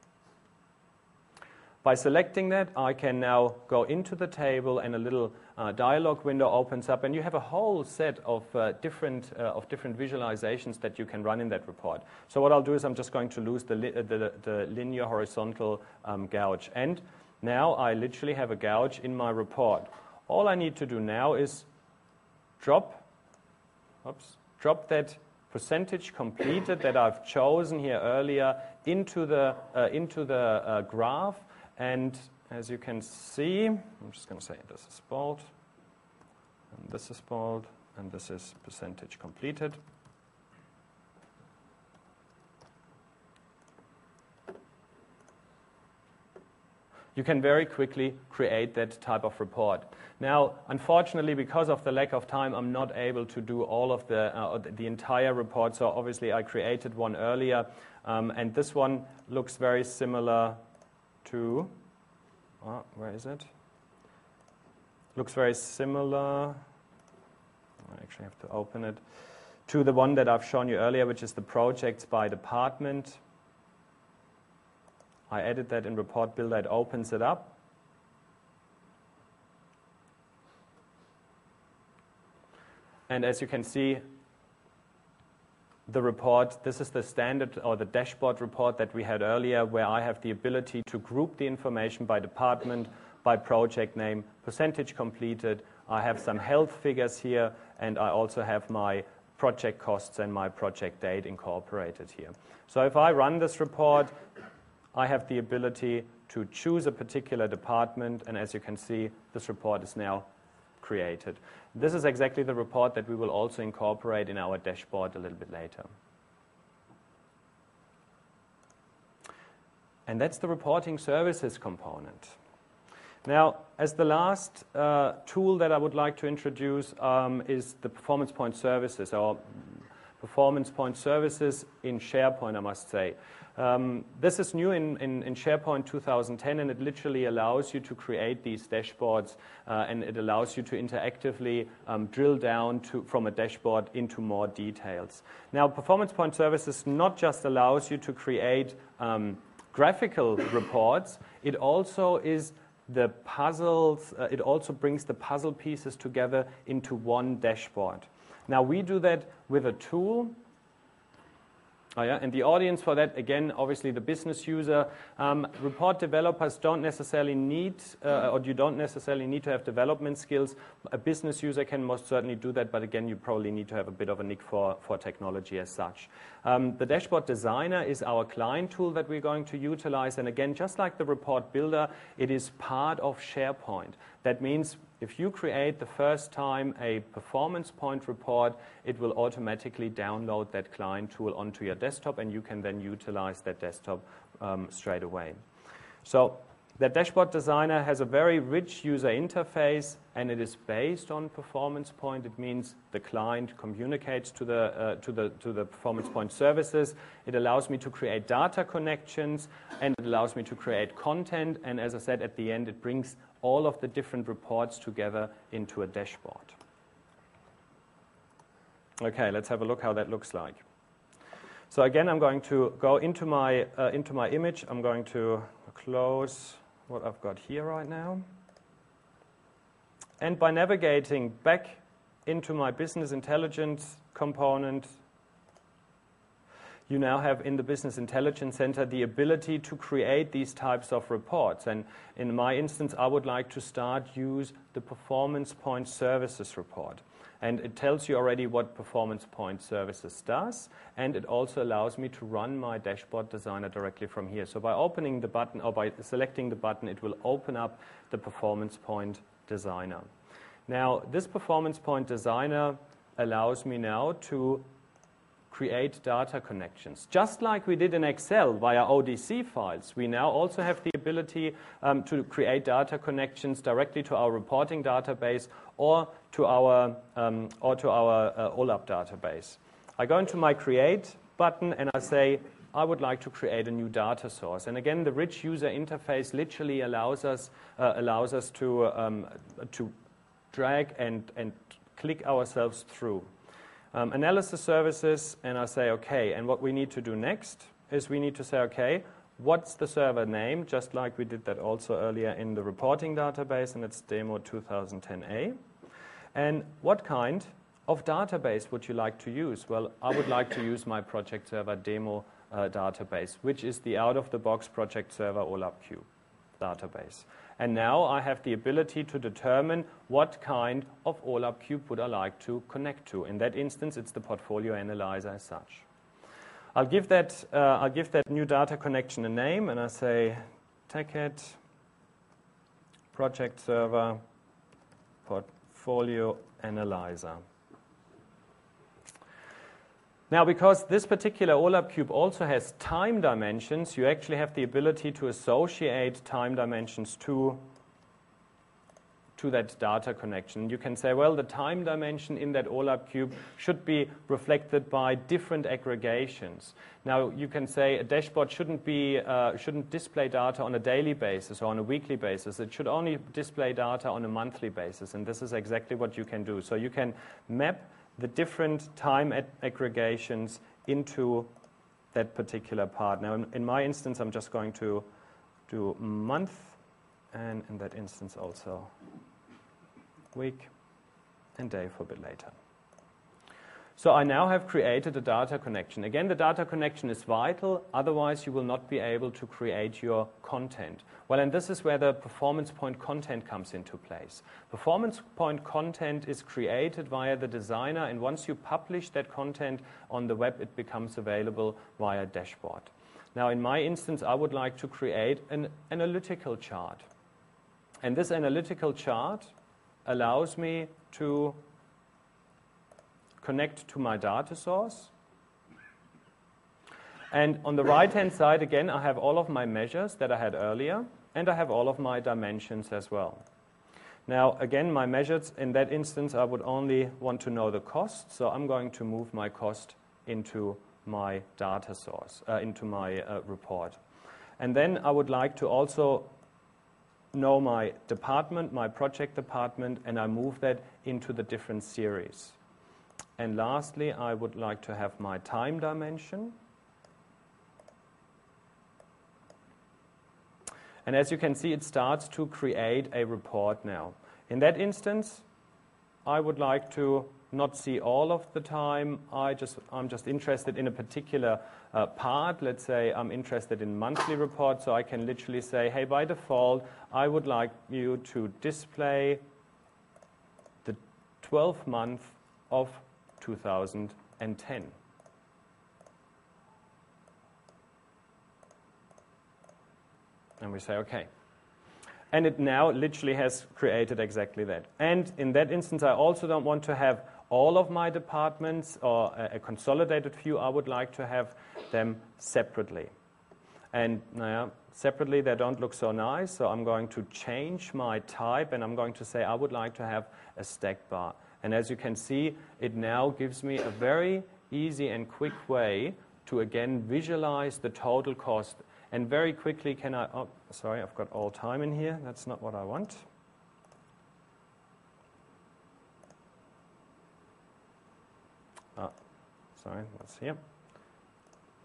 By selecting that, I can now go into the table, and a little uh, dialog window opens up, and you have a whole set of, uh, different, uh, of different visualizations that you can run in that report. So what I'll do is I'm just going to lose the, li the, the linear horizontal um, gouge, and now I literally have a gouge in my report. All I need to do now is drop, oops, drop that percentage completed that I've chosen here earlier into the, uh, into the uh, graph. And as you can see, I'm just going to say this is bold, and this is bold, and this is percentage completed. You can very quickly create that type of report. Now, unfortunately, because of the lack of time, I'm not able to do all of the, uh, the entire report, so obviously I created one earlier, um, and this one looks very similar to, oh, where is it? Looks very similar, I actually have to open it, to the one that I've shown you earlier, which is the projects by department. I added that in Report Builder, it opens it up. And as you can see, the report, this is the standard or the dashboard report that we had earlier, where I have the ability to group the information by department, by project name, percentage completed. I have some health figures here, and I also have my project costs and my project date incorporated here. So if I run this report, I have the ability to choose a particular department, and as you can see, this report is now created. This is exactly the report that we will also incorporate in our dashboard a little bit later. And that's the reporting services component. Now, as the last uh, tool that I would like to introduce um, is the Performance Point Services, or Performance Point Services in SharePoint, I must say. Um, this is new in, in, in SharePoint two thousand ten, and it literally allows you to create these dashboards, uh, and it allows you to interactively um, drill down to, from a dashboard into more details. Now, Performance Point Services not just allows you to create um, graphical reports, it also is the puzzles, uh, it also brings the puzzle pieces together into one dashboard. Now, we do that with a tool. Oh, yeah. And the audience for that, again, obviously the business user. Um, report developers don't necessarily need, uh, or you don't necessarily need to have development skills. A business user can most certainly do that, but again, you probably need to have a bit of a knack for, for technology as such. Um, the Dashboard Designer is our client tool that we're going to utilize, and again, just like the Report Builder, it is part of SharePoint. That means if you create the first time a performance point report, it will automatically download that client tool onto your desktop, and you can then utilize that desktop um, straight away. So that Dashboard Designer has a very rich user interface, and it is based on performance point. It means the client communicates to the, uh, to the, to the performance point services. It allows me to create data connections, and it allows me to create content, and as I said, at the end, it brings all of the different reports together into a dashboard. Okay, let's have a look how that looks like. So again, I'm going to go into my, uh, into my image. I'm going to close what I've got here right now. And by navigating back into my business intelligence component, you now have in the Business Intelligence Center the ability to create these types of reports. And in my instance, I would like to start use the Performance Point Services report. And it tells you already what Performance Point Services does, and it also allows me to run my dashboard designer directly from here. So by opening the button, or by selecting the button, it will open up the Performance Point Designer. Now, this Performance Point Designer allows me now to create data connections. Just like we did in Excel via O D C files, we now also have the ability um, to create data connections directly to our reporting database or to our, um, or to our uh, OLAP database. I go into my Create button and I say, I would like to create a new data source. And again, the rich user interface literally allows us, uh, allows us to, um, to drag and, and click ourselves through. Um, analysis services, and I say, okay, and what we need to do next is we need to say, okay, what's the server name, just like we did that also earlier in the reporting database, and it's demo two thousand ten A. And what kind of database would you like to use? Well, I would like to use my project server demo uh, database, which is the out-of-the-box project server OLAP-Q database. And now I have the ability to determine what kind of OLAP cube would I like to connect to. In that instance, it's the portfolio analyzer as such. I'll give that, uh, I'll give that new data connection a name, and I say TechEd project server portfolio analyzer. Now, because this particular OLAP cube also has time dimensions, you actually have the ability to associate time dimensions to, to that data connection. You can say, well, the time dimension in that OLAP cube should be reflected by different aggregations. Now, you can say a dashboard shouldn't, be, uh, shouldn't display data on a daily basis or on a weekly basis. It should only display data on a monthly basis, and this is exactly what you can do. So you can map the different time aggregations into that particular part. Now, in, in my instance, I'm just going to do month, and in that instance also week and day for a bit later. So I now have created a data connection. Again, the data connection is vital, otherwise you will not be able to create your content. Well, and this is where the Performance Point content comes into place. Performance Point content is created via the designer, and once you publish that content on the web, it becomes available via dashboard. Now, in my instance, I would like to create an analytical chart. And this analytical chart allows me to connect to my data source. And on the right-hand side, again, I have all of my measures that I had earlier, and I have all of my dimensions as well. Now, again, my measures, in that instance, I would only want to know the cost, so I'm going to move my cost into my data source, uh, into my uh, report. And then I would like to also know my department, my project department, and I move that into the different series. And lastly, I would like to have my time dimension. And as you can see, it starts to create a report now. In that instance, I would like to not see all of the time. I just, I'm just interested in a particular uh, part. Let's say I'm interested in monthly reports, so I can literally say, hey, by default, I would like you to display the twelfth month of two thousand ten. And we say, okay. And it now literally has created exactly that. And in that instance, I also don't want to have all of my departments or a, a consolidated view. I would like to have them separately. And now, separately, they don't look so nice, so I'm going to change my type, and I'm going to say I would like to have a stack bar. And as you can see, it now gives me a very easy and quick way to, again, visualize the total cost. And very quickly can I, oh, sorry, I've got all time in here. That's not what I want. Oh, sorry, what's here?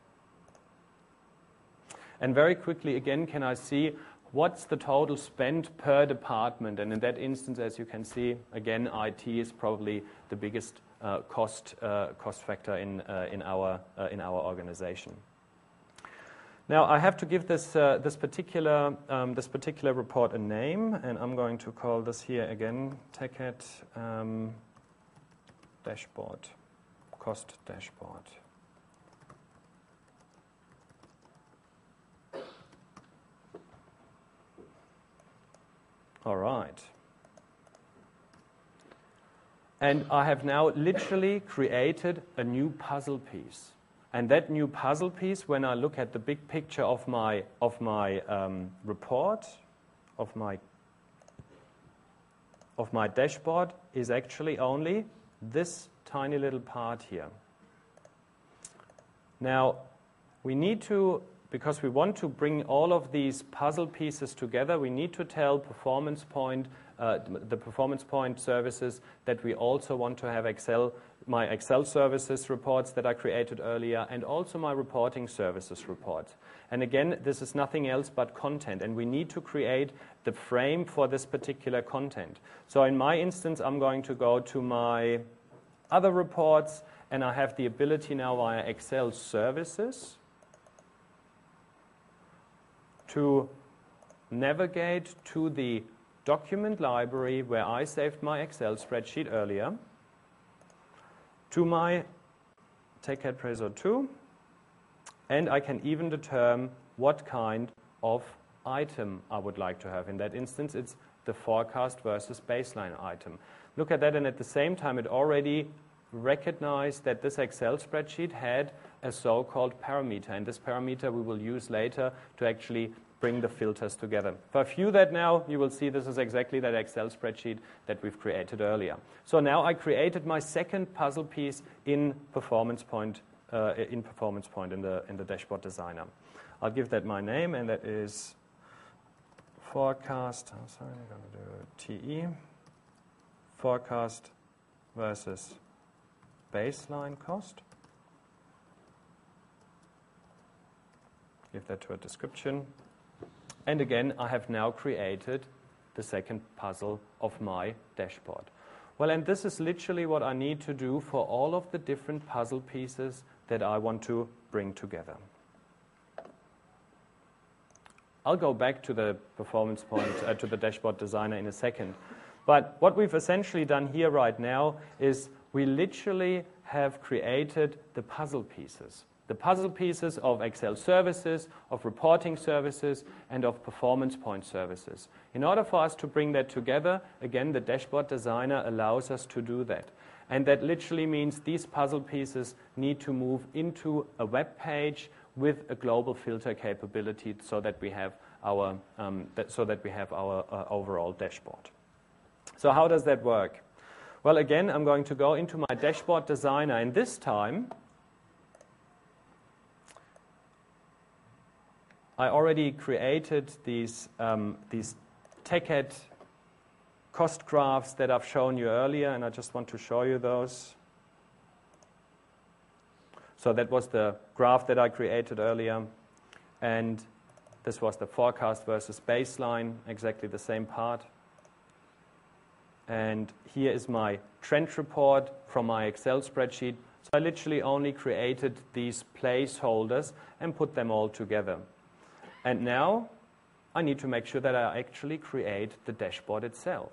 And very quickly, again, can I see what's the total spend per department? And in that instance, as you can see, again, I T is probably the biggest uh, cost uh, cost factor in uh, in our uh, in our organization. Now, I have to give this uh, this particular um, this particular report a name, and I'm going to call this here again TechEd um, dashboard, cost dashboard. All right. And I have now literally created a new puzzle piece. And that new puzzle piece, when I look at the big picture of my, of my um, report, of my, of my dashboard, is actually only this tiny little part here. Now, we need to, because we want to bring all of these puzzle pieces together, we need to tell Performance Point, uh, the Performance Point services, that we also want to have Excel, my Excel services reports that I created earlier, and also my reporting services report. And again, this is nothing else but content, and we need to create the frame for this particular content. So in my instance, I'm going to go to my other reports, and I have the ability now via Excel services to navigate to the document library where I saved my Excel spreadsheet earlier, to my TechEd Preso two, and I can even determine what kind of item I would like to have. In that instance, it's the forecast versus baseline item. Look at that, and at the same time, it already recognized that this Excel spreadsheet had a so-called parameter, and this parameter we will use later to actually bring the filters together. If I view that now, you will see this is exactly that Excel spreadsheet that we've created earlier. So now I created my second puzzle piece in Performance Point, uh, in Performance Point in the in the Dashboard Designer. I'll give that my name, and that is forecast. I'm sorry, I'm going to do T E. Forecast versus baseline cost. Give that to a description. And again, I have now created the second puzzle of my dashboard. Well, and this is literally what I need to do for all of the different puzzle pieces that I want to bring together. I'll go back to the Performance Point, uh, to the Dashboard Designer in a second. But what we've essentially done here right now is we literally have created the puzzle pieces. The puzzle pieces of Excel services, of reporting services, and of Performance Point services. In order for us to bring that together, again, the Dashboard Designer allows us to do that. And that literally means these puzzle pieces need to move into a web page with a global filter capability so that we have our, um, that, so that we have our uh, overall dashboard. So how does that work? Well, again, I'm going to go into my Dashboard Designer, and this time I already created these, um, these TechEd cost graphs that I've shown you earlier, and I just want to show you those. So that was the graph that I created earlier, and this was the forecast versus baseline, exactly the same part. And here is my trend report from my Excel spreadsheet. So I literally only created these placeholders and put them all together. And now I need to make sure that I actually create the dashboard itself.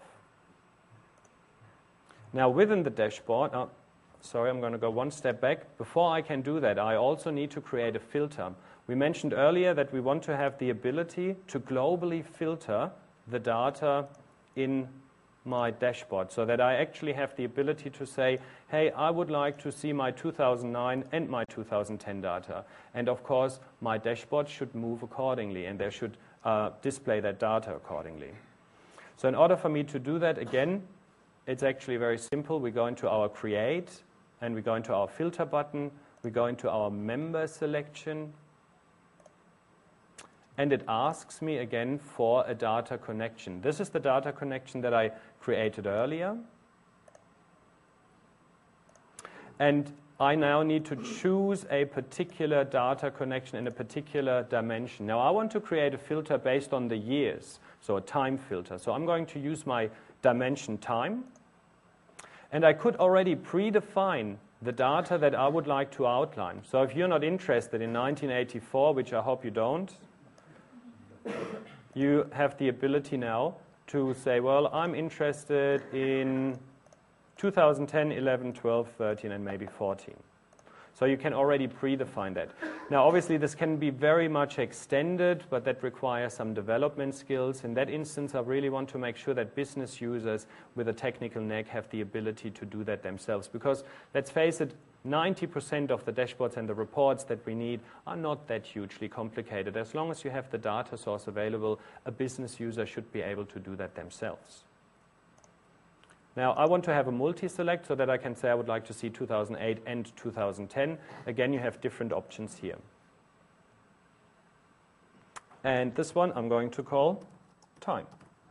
Now within the dashboard, oh, sorry, I'm going to go one step back. Before I can do that, I also need to create a filter. We mentioned earlier that we want to have the ability to globally filter the data in my dashboard so that I actually have the ability to say, hey, I would like to see my two thousand nine and my two thousand ten data. And of course, my dashboard should move accordingly, and they should uh, display that data accordingly. So in order for me to do that, again, it's actually very simple. We go into our Create, and we go into our Filter button. We go into our Member selection. And it asks me again for a data connection. This is the data connection that I created earlier. And I now need to choose a particular data connection in a particular dimension. Now, I want to create a filter based on the years, so a time filter. So I'm going to use my dimension time. And I could already predefine the data that I would like to outline. So if you're not interested in nineteen eighty-four, which I hope you don't, you have the ability now to say, well, I'm interested in two thousand ten, eleven, twelve, thirteen, and maybe fourteen. So you can already predefine that. Now, obviously, this can be very much extended, but that requires some development skills. In that instance, I really want to make sure that business users with a technical knack have the ability to do that themselves. Because, let's face it, ninety percent of the dashboards and the reports that we need are not that hugely complicated. As long as you have the data source available, a business user should be able to do that themselves. Now, I want to have a multi-select so that I can say I would like to see two thousand eight and two thousand ten. Again, you have different options here. And this one I'm going to call time.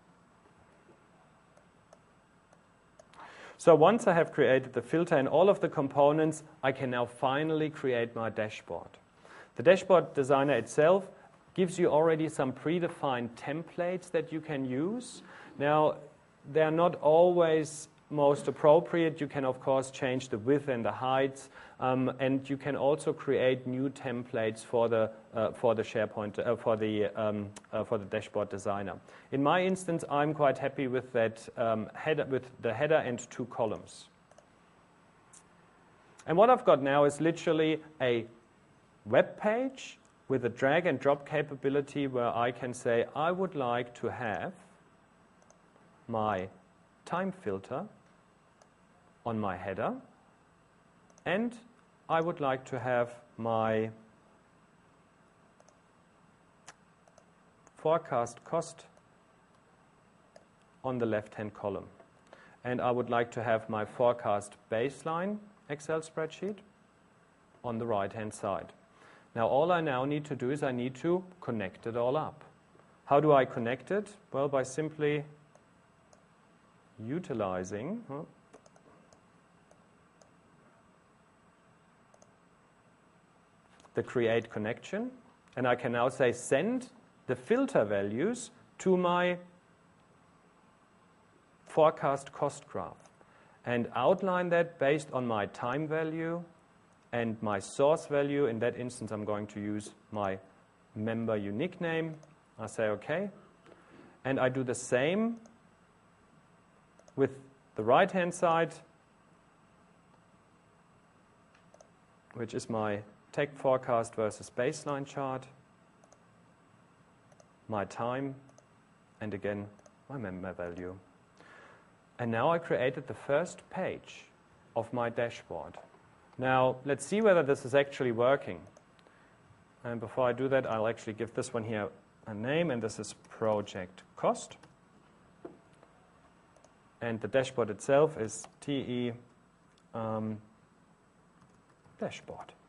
So once I have created the filter and all of the components, I can now finally create my dashboard. The dashboard designer itself gives you already some predefined templates that you can use. Now, they're not always most appropriate. You can, of course, change the width and the heights, um, and you can also create new templates for the uh, for the SharePoint uh, for the um, uh, for the dashboard designer. In my instance, I'm quite happy with that um, header, with the header and two columns. And what I've got now is literally a web page with a drag and drop capability where I can say I would like to have my time filter on my header, and I would like to have my forecast cost on the left-hand column. And I would like to have my forecast baseline Excel spreadsheet on the right-hand side. Now, all I now need to do is I need to connect it all up. How do I connect it? Well, by simply utilizing huh, the create connection, and I can now say send the filter values to my forecast cost graph and outline that based on my time value and my source value. In that instance, I'm going to use my member unique name. I say OK, and I do the same with the right-hand side, which is my tech forecast versus baseline chart, my time, and again, my member value. And now I created the first page of my dashboard. Now, let's see whether this is actually working. And before I do that, I'll actually give this one here a name, and this is project cost. And the dashboard itself is T E um, dashboard.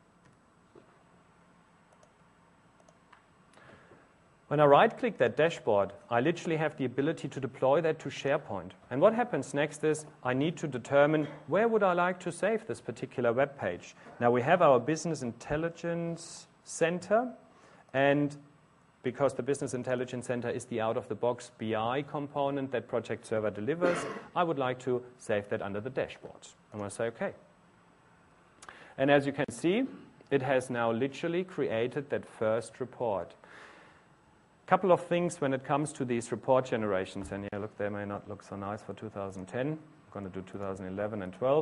When I right-click that dashboard, I literally have the ability to deploy that to SharePoint. And what happens next is I need to determine where would I like to save this particular web page. Now, we have our Business Intelligence Center, and because the Business Intelligence Center is the out-of-the-box B I component that Project Server delivers, I would like to save that under the dashboards. I'm going to say OK. And as you can see, it has now literally created that first report. A couple of things when it comes to these report generations. And yeah, look, they may not look so nice for two thousand ten. I'm going to do two thousand eleven and twelve.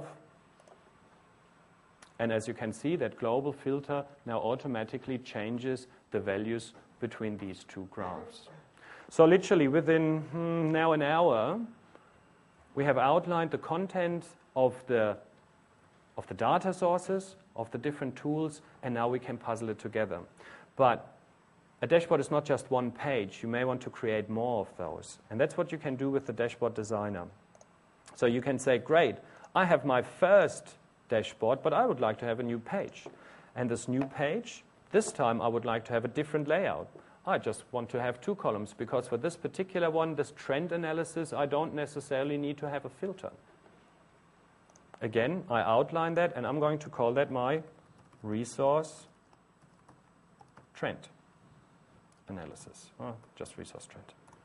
And as you can see, that global filter now automatically changes the values between these two graphs. So literally within hmm, now an hour, we have outlined the content of the, of the data sources, of the different tools, and now we can puzzle it together. But a dashboard is not just one page. You may want to create more of those. And that's what you can do with the dashboard designer. So you can say, great, I have my first dashboard, but I would like to have a new page. And this new page, this time I would like to have a different layout. I just want to have two columns, because for this particular one, this trend analysis, I don't necessarily need to have a filter. again, I outline that, and I'm going to call that my resource trend analysis, or just resource trend.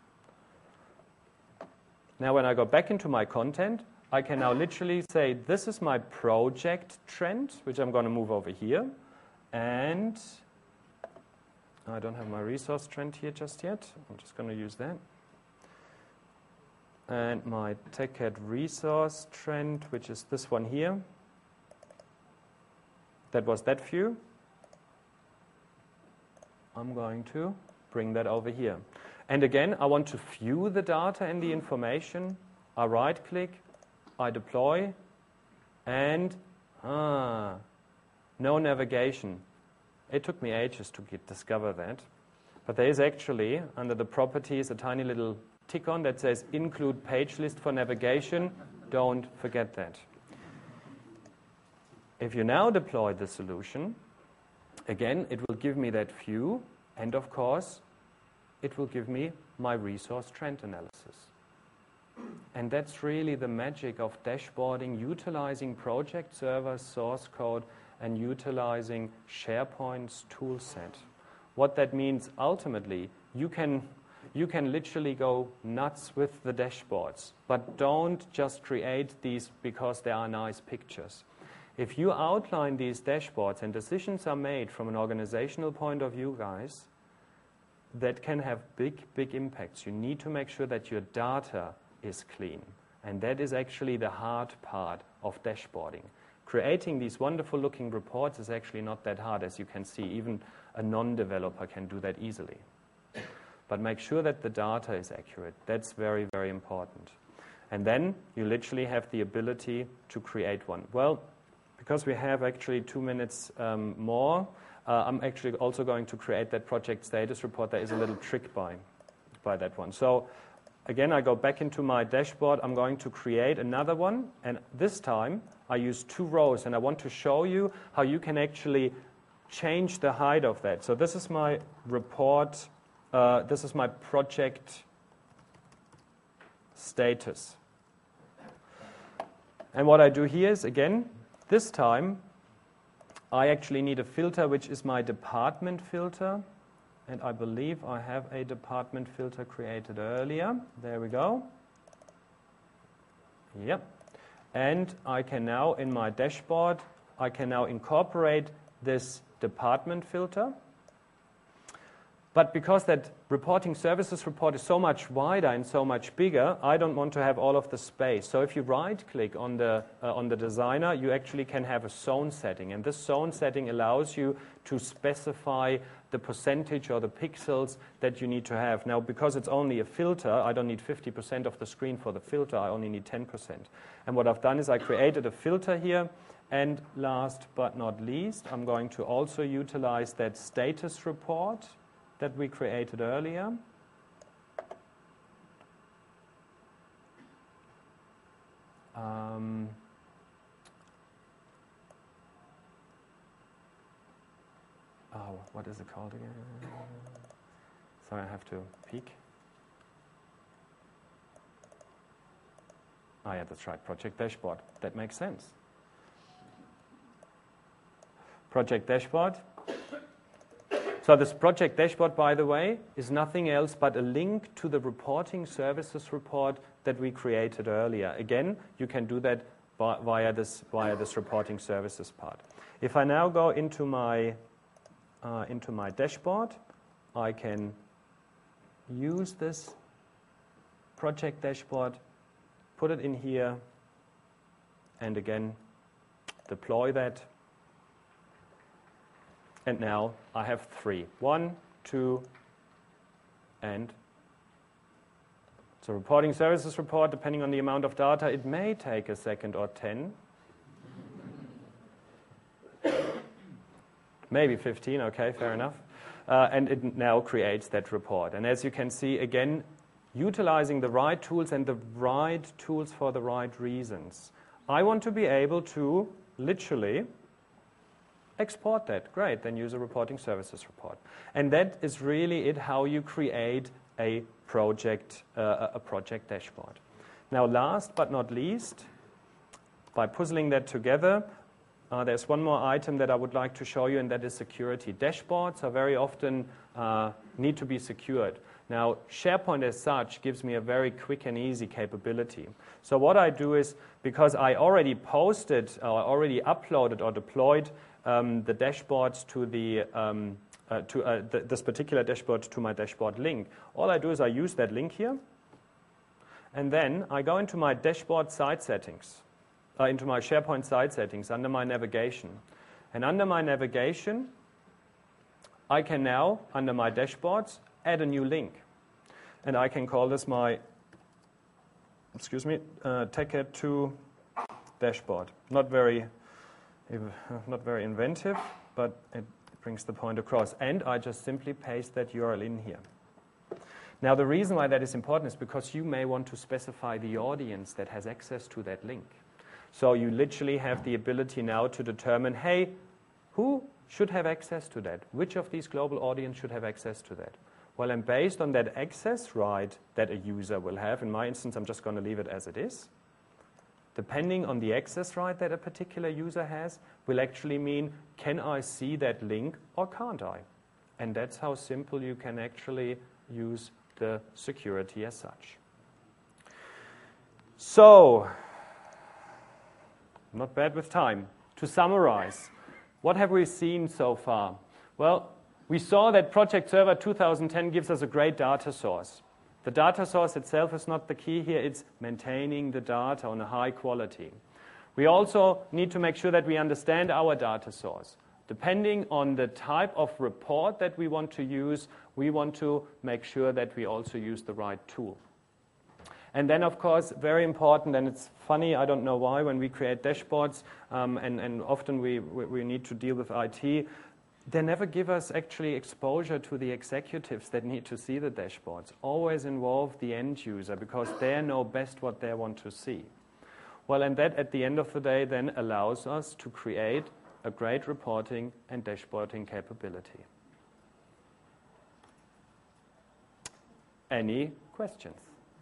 Now when I go back into my content, I can now literally say this is my project trend, which I'm going to move over here, and I don't have my resource trend here just yet. I'm just going to use that. And my TechCAD resource trend, which is this one here. That was that view. I'm going to bring that over here. And again, I want to view the data and the information. I right-click, I deploy, and ah, no navigation. It took me ages to get, discover that. But there is actually, under the properties, a tiny little tick on that says include page list for navigation. Don't forget that. If you now deploy the solution, again, it will give me that view, and of course, it will give me my resource trend analysis. And that's really the magic of dashboarding, utilizing project server source code and utilizing SharePoint's tool set. What that means ultimately, you can, you can literally go nuts with the dashboards, but don't just create these because they are nice pictures. If you outline these dashboards and decisions are made from an organizational point of view, guys, that can have big, big impacts. You need to make sure that your data is clean. And that is actually the hard part of dashboarding. Creating these wonderful looking reports is actually not that hard, as you can see. Even a non-developer can do that easily. But make sure that the data is accurate. That's very, very important. And then you literally have the ability to create one. Well, because we have actually two minutes um, more, uh, I'm actually also going to create that project status report. There is a little trick by, by that one. So again, I go back into my dashboard. I'm going to create another one. And this time, I use two rows. And I want to show you how you can actually change the height of that. So this is my report. Uh, this is my project status. And what I do here is, again, this time, I actually need a filter, which is my department filter. And I believe I have a department filter created earlier. There we go. Yep. And I can now, in my dashboard, I can now incorporate this department filter. But because that reporting services report is so much wider and so much bigger, I don't want to have all of the space. So if you right-click on the, uh, on the designer, you actually can have a zone setting. And this zone setting allows you to specify the percentage or the pixels that you need to have. Now, because it's only a filter, I don't need fifty percent of the screen for the filter. I only need ten percent. And what I've done is I created a filter here. And last but not least, I'm going to also utilize that status report that we created earlier. Um, oh, what is it called again? Sorry, I have to peek. Ah, yeah, that's right, project dashboard. That makes sense. Project dashboard. So this project dashboard, by the way, is nothing else but a link to the reporting services report that we created earlier. Again, you can do that via this, via this reporting services part. If I now go into my, uh, into my dashboard, I can use this project dashboard, put it in here, and again, deploy that. And now I have three. One, two, and so reporting services report, depending on the amount of data, it may take a second or ten. Maybe fifteen, okay, fair enough. Uh, and it now creates that report. And as you can see, again, utilizing the right tools and the right tools for the right reasons. I want to be able to literally export that. Great, then use a reporting services report. And that is really it, how you create a project, uh, a project dashboard. Now, last but not least, by puzzling that together, uh, there's one more item that I would like to show you, and that is security. Dashboards are very often uh, need to be secured. Now, SharePoint as such gives me a very quick and easy capability. So what I do is, because I already posted, or already uploaded or deployed um, the dashboards to the um, uh, to uh, th this particular dashboard to my dashboard link, all I do is I use that link here, and then I go into my dashboard site settings, uh, into my SharePoint site settings under my navigation, and under my navigation, I can now under my dashboards add a new link. And I can call this my, excuse me, uh, TechEd two dashboard. Not very, not very inventive, but it brings the point across. And I just simply paste that U R L in here. Now, the reason why that is important is because you may want to specify the audience that has access to that link. So you literally have the ability now to determine, hey, who should have access to that? Which of these global audience should have access to that? Well, and based on that access right that a user will have, in my instance, I'm just going to leave it as it is, depending on the access right that a particular user has, will actually mean, can I see that link or can't I? And that's how simple you can actually use the security as such. So, not bad with time. To summarize, what have we seen so far? Well, we saw that Project Server two thousand ten gives us a great data source. The data source itself is not the key here, it's maintaining the data on a high quality. We also need to make sure that we understand our data source. Depending on the type of report that we want to use, we want to make sure that we also use the right tool. And then, of course, very important, and it's funny, I don't know why, when we create dashboards, um, and, and often we, we, we need to deal with I T, they never give us actually exposure to the executives that need to see the dashboards. Always involve the end user because they know best what they want to see. Well, and that at the end of the day then allows us to create a great reporting and dashboarding capability. Any questions?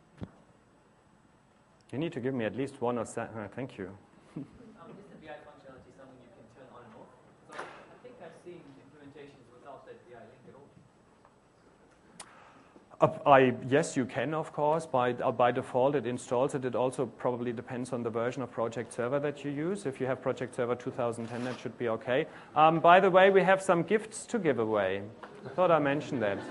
You need to give me at least one or se- uh, thank you. Um, is the B I functionality something you can turn on and off? So I think I've seen implementations without that B I link at all. Uh, I, yes, you can, of course. By, uh, by default, it installs it. It also probably depends on the version of Project Server that you use. If you have Project Server two thousand ten, that should be okay. Um, by the way, we have some gifts to give away. I thought I mentioned that.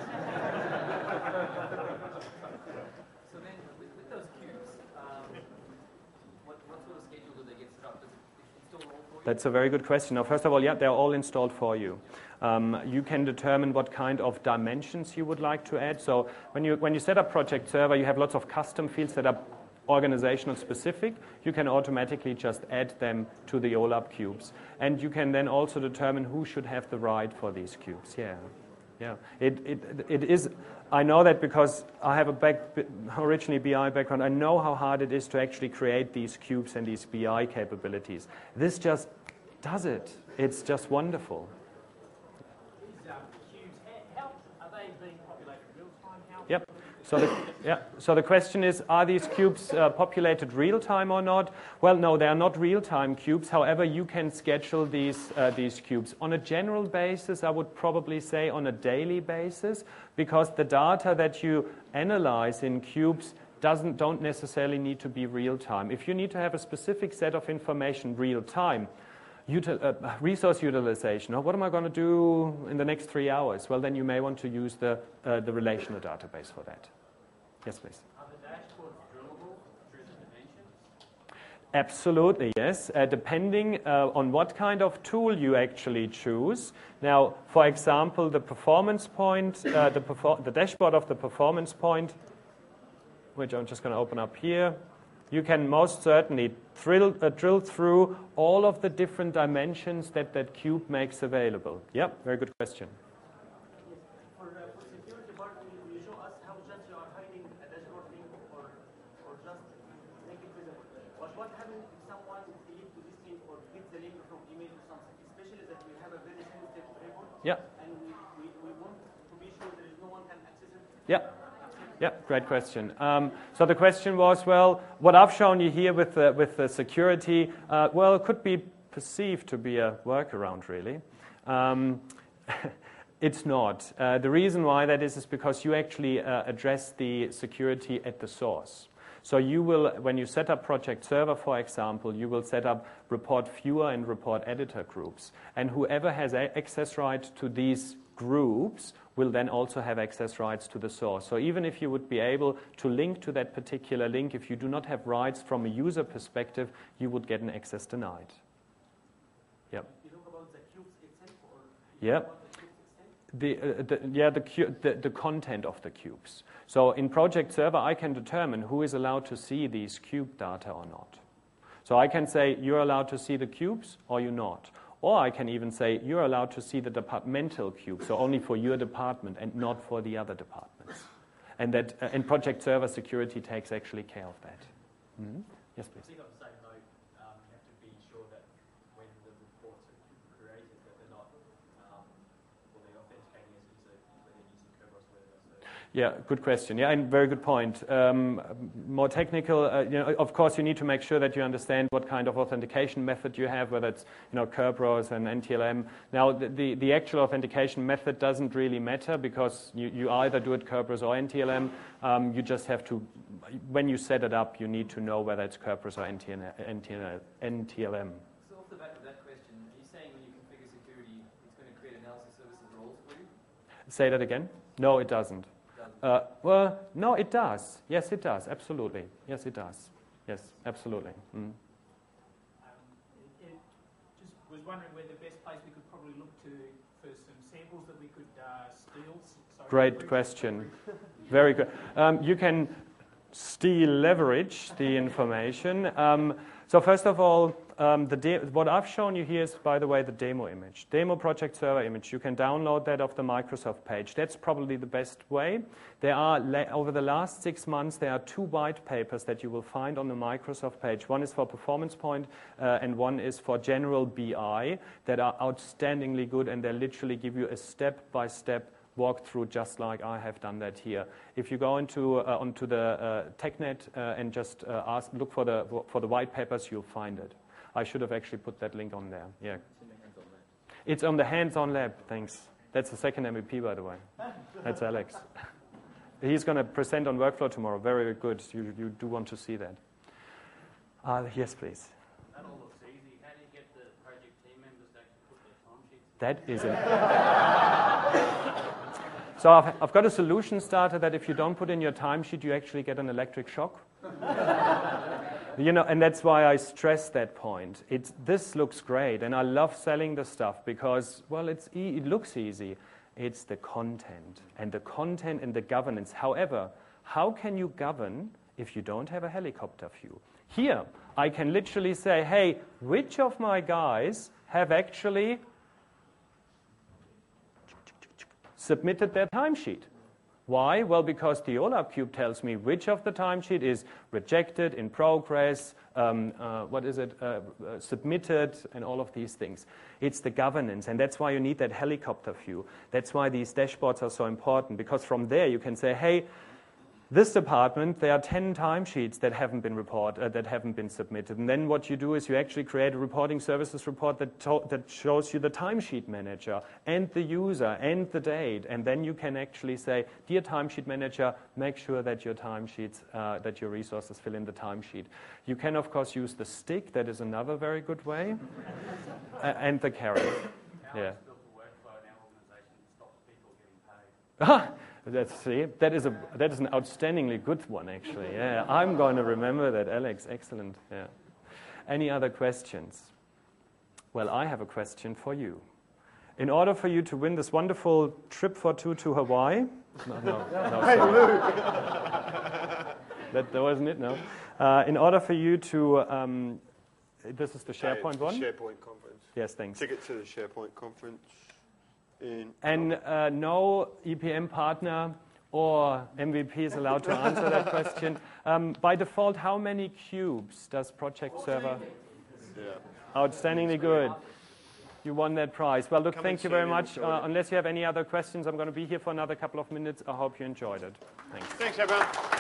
That's a very good question. Now, first of all, yeah, they're all installed for you. Um, you can determine what kind of dimensions you would like to add. So when you, when you set up Project Server, you have lots of custom fields that are organizational specific. You can automatically just add them to the OLAP cubes. And you can then also determine who should have the right for these cubes. Yeah. Yeah, it, it, it is, I know that because I have a back, originally B I background, I know how hard it is to actually create these cubes and these B I capabilities. This just does it. It's just wonderful. These um, cubes, how are they being populated real time? How Yep. So the, yeah. So the question is, are these cubes uh, populated real time or not? Well, no, they are not real time cubes. However, you can schedule these uh, these cubes on a general basis. I would probably say on a daily basis, because the data that you analyze in cubes doesn't don't necessarily need to be real time. If you need to have a specific set of information real time, Util uh, resource utilization, or what am I going to do in the next three hours? Well, then you may want to use the, uh, the relational database for that. Yes, please. Are the dashboards drillable through the dimensions? Absolutely, yes, uh, depending uh, on what kind of tool you actually choose. Now, for example, the performance point, uh, the, perfor the dashboard of the performance point, which I'm just going to open up here, you can most certainly drill, uh, drill through all of the different dimensions that that cube makes available. Yep, very good question. Yes. For, uh, for security part, will you show us how just you are hiding a dashboard link or, or just make it visible? But what happens if someone click to this link or get the link from email or something, especially that we have a very sensitive report Yeah. and we, we, we want to be sure there is no one can access it? Yeah. Yeah, great question. Um, so the question was, well, what I've shown you here with the, with the security, uh, well, it could be perceived to be a workaround, really. Um, it's not. Uh, the reason why that is is because you actually uh, address the security at the source. So you will, when you set up Project Server, for example, you will set up report viewer and report editor groups. And whoever has access right to these groups will then also have access rights to the source. So even if you would be able to link to that particular link, if you do not have rights from a user perspective, you would get an access denied. Yep. You talk about the cubes itself, or yep. The, uh, the, yeah, the, cu the, the content of the cubes. So in Project Server, I can determine who is allowed to see these cube data or not. So I can say, you're allowed to see the cubes or you're not. Or I can even say, you're allowed to see the departmental cube, so only for your department and not for the other departments. And that, uh, and Project Server security takes actually care of that. Mm-hmm. Yes, please. I think on the same note, um, you have to be sure that when the reports are created, that they're not, um, well, they're authenticating as user, whether they're using Kerberos or whatever. So. Yeah, good question. Yeah, and very good point. Um, more technical, uh, you know, of course, you need to make sure that you understand what kind of authentication method you have, whether it's, you know, Kerberos and N T L M. Now, the, the, the actual authentication method doesn't really matter because you, you either do it Kerberos or N T L M. Um, you just have to, when you set it up, you need to know whether it's Kerberos or N T L M. So off the back of that question, are you saying when you configure security, it's going to create analysis services roles for you? Say that again? No, it doesn't. Uh, well, no, it does. Yes, it does. Absolutely. Yes, it does. Yes, absolutely. Mm. Um, it, it just was wondering where the best place we could probably look to for some samples that we could uh, steal. Sorry, Great question. Very good. Um, you can steal, leverage the information. Um, so first of all, um, the de what I've shown you here is, by the way, the demo image. Demo Project Server image. You can download that off the Microsoft page. That's probably the best way. There are, over the last six months, there are two white papers that you will find on the Microsoft page. One is for Performance Point, uh, and one is for General B I, that are outstandingly good, and they literally give you a step-by-step walkthrough, just like I have done that here. If you go into uh, onto the uh, TechNet uh, and just uh, ask, look for the for the white papers, you'll find it. I should have actually put that link on there. Yeah. It's on the hands-on lab. Thanks. That's the second M V P, by the way. That's Alex. He's going to present on Workflow tomorrow. Very, very good. You you do want to see that? Uh, yes, please. That all looks easy. How do you get the project team members to actually put their time sheets? That is it. So I've, I've got a solution starter that if you don't put in your timesheet, you actually get an electric shock. You know, and that's why I stress that point. It's, this looks great, and I love selling the stuff because, well, it's e it looks easy. It's the content, and the content and the governance. However, how can you govern if you don't have a helicopter view? Here, I can literally say, hey, which of my guys have actually submitted their timesheet? Why? Well, because the OLAP cube tells me which of the timesheet is rejected, in progress, um, uh, what is it, uh, uh, submitted, and all of these things. It's the governance, and that's why you need that helicopter view. That's why these dashboards are so important, because from there you can say, hey, this department, there are ten timesheets that haven't been report, uh, that haven't been submitted. And then what you do is you actually create a reporting services report that, that shows you the timesheet manager and the user and the date. And then you can actually say, dear timesheet manager, make sure that your timesheets, uh, that your resources fill in the timesheet. You can, of course, use the stick. That is another very good way. uh, and the carrot. Yeah. That's, see, that is a that is an outstandingly good one, actually. Yeah, I'm going to remember that, Alex. Excellent. Yeah. Any other questions? Well, I have a question for you. In order for you to win this wonderful trip for two to Hawaii, no, no, no, sorry. that, that wasn't it. No. Uh, in order for you to, um, this is the SharePoint uh, one. SharePoint conference. Yes, thanks. Ticket to the SharePoint conference. In And uh, no E P M partner or M V P is allowed to answer that question. Um, by default, how many cubes does Project Server? Yeah. Outstandingly good. You won that prize. Well, look, Come thank and you see very it and much. enjoy Uh, it. unless you have any other questions, I'm going to be here for another couple of minutes. I hope you enjoyed it. Thanks. Thanks, everyone.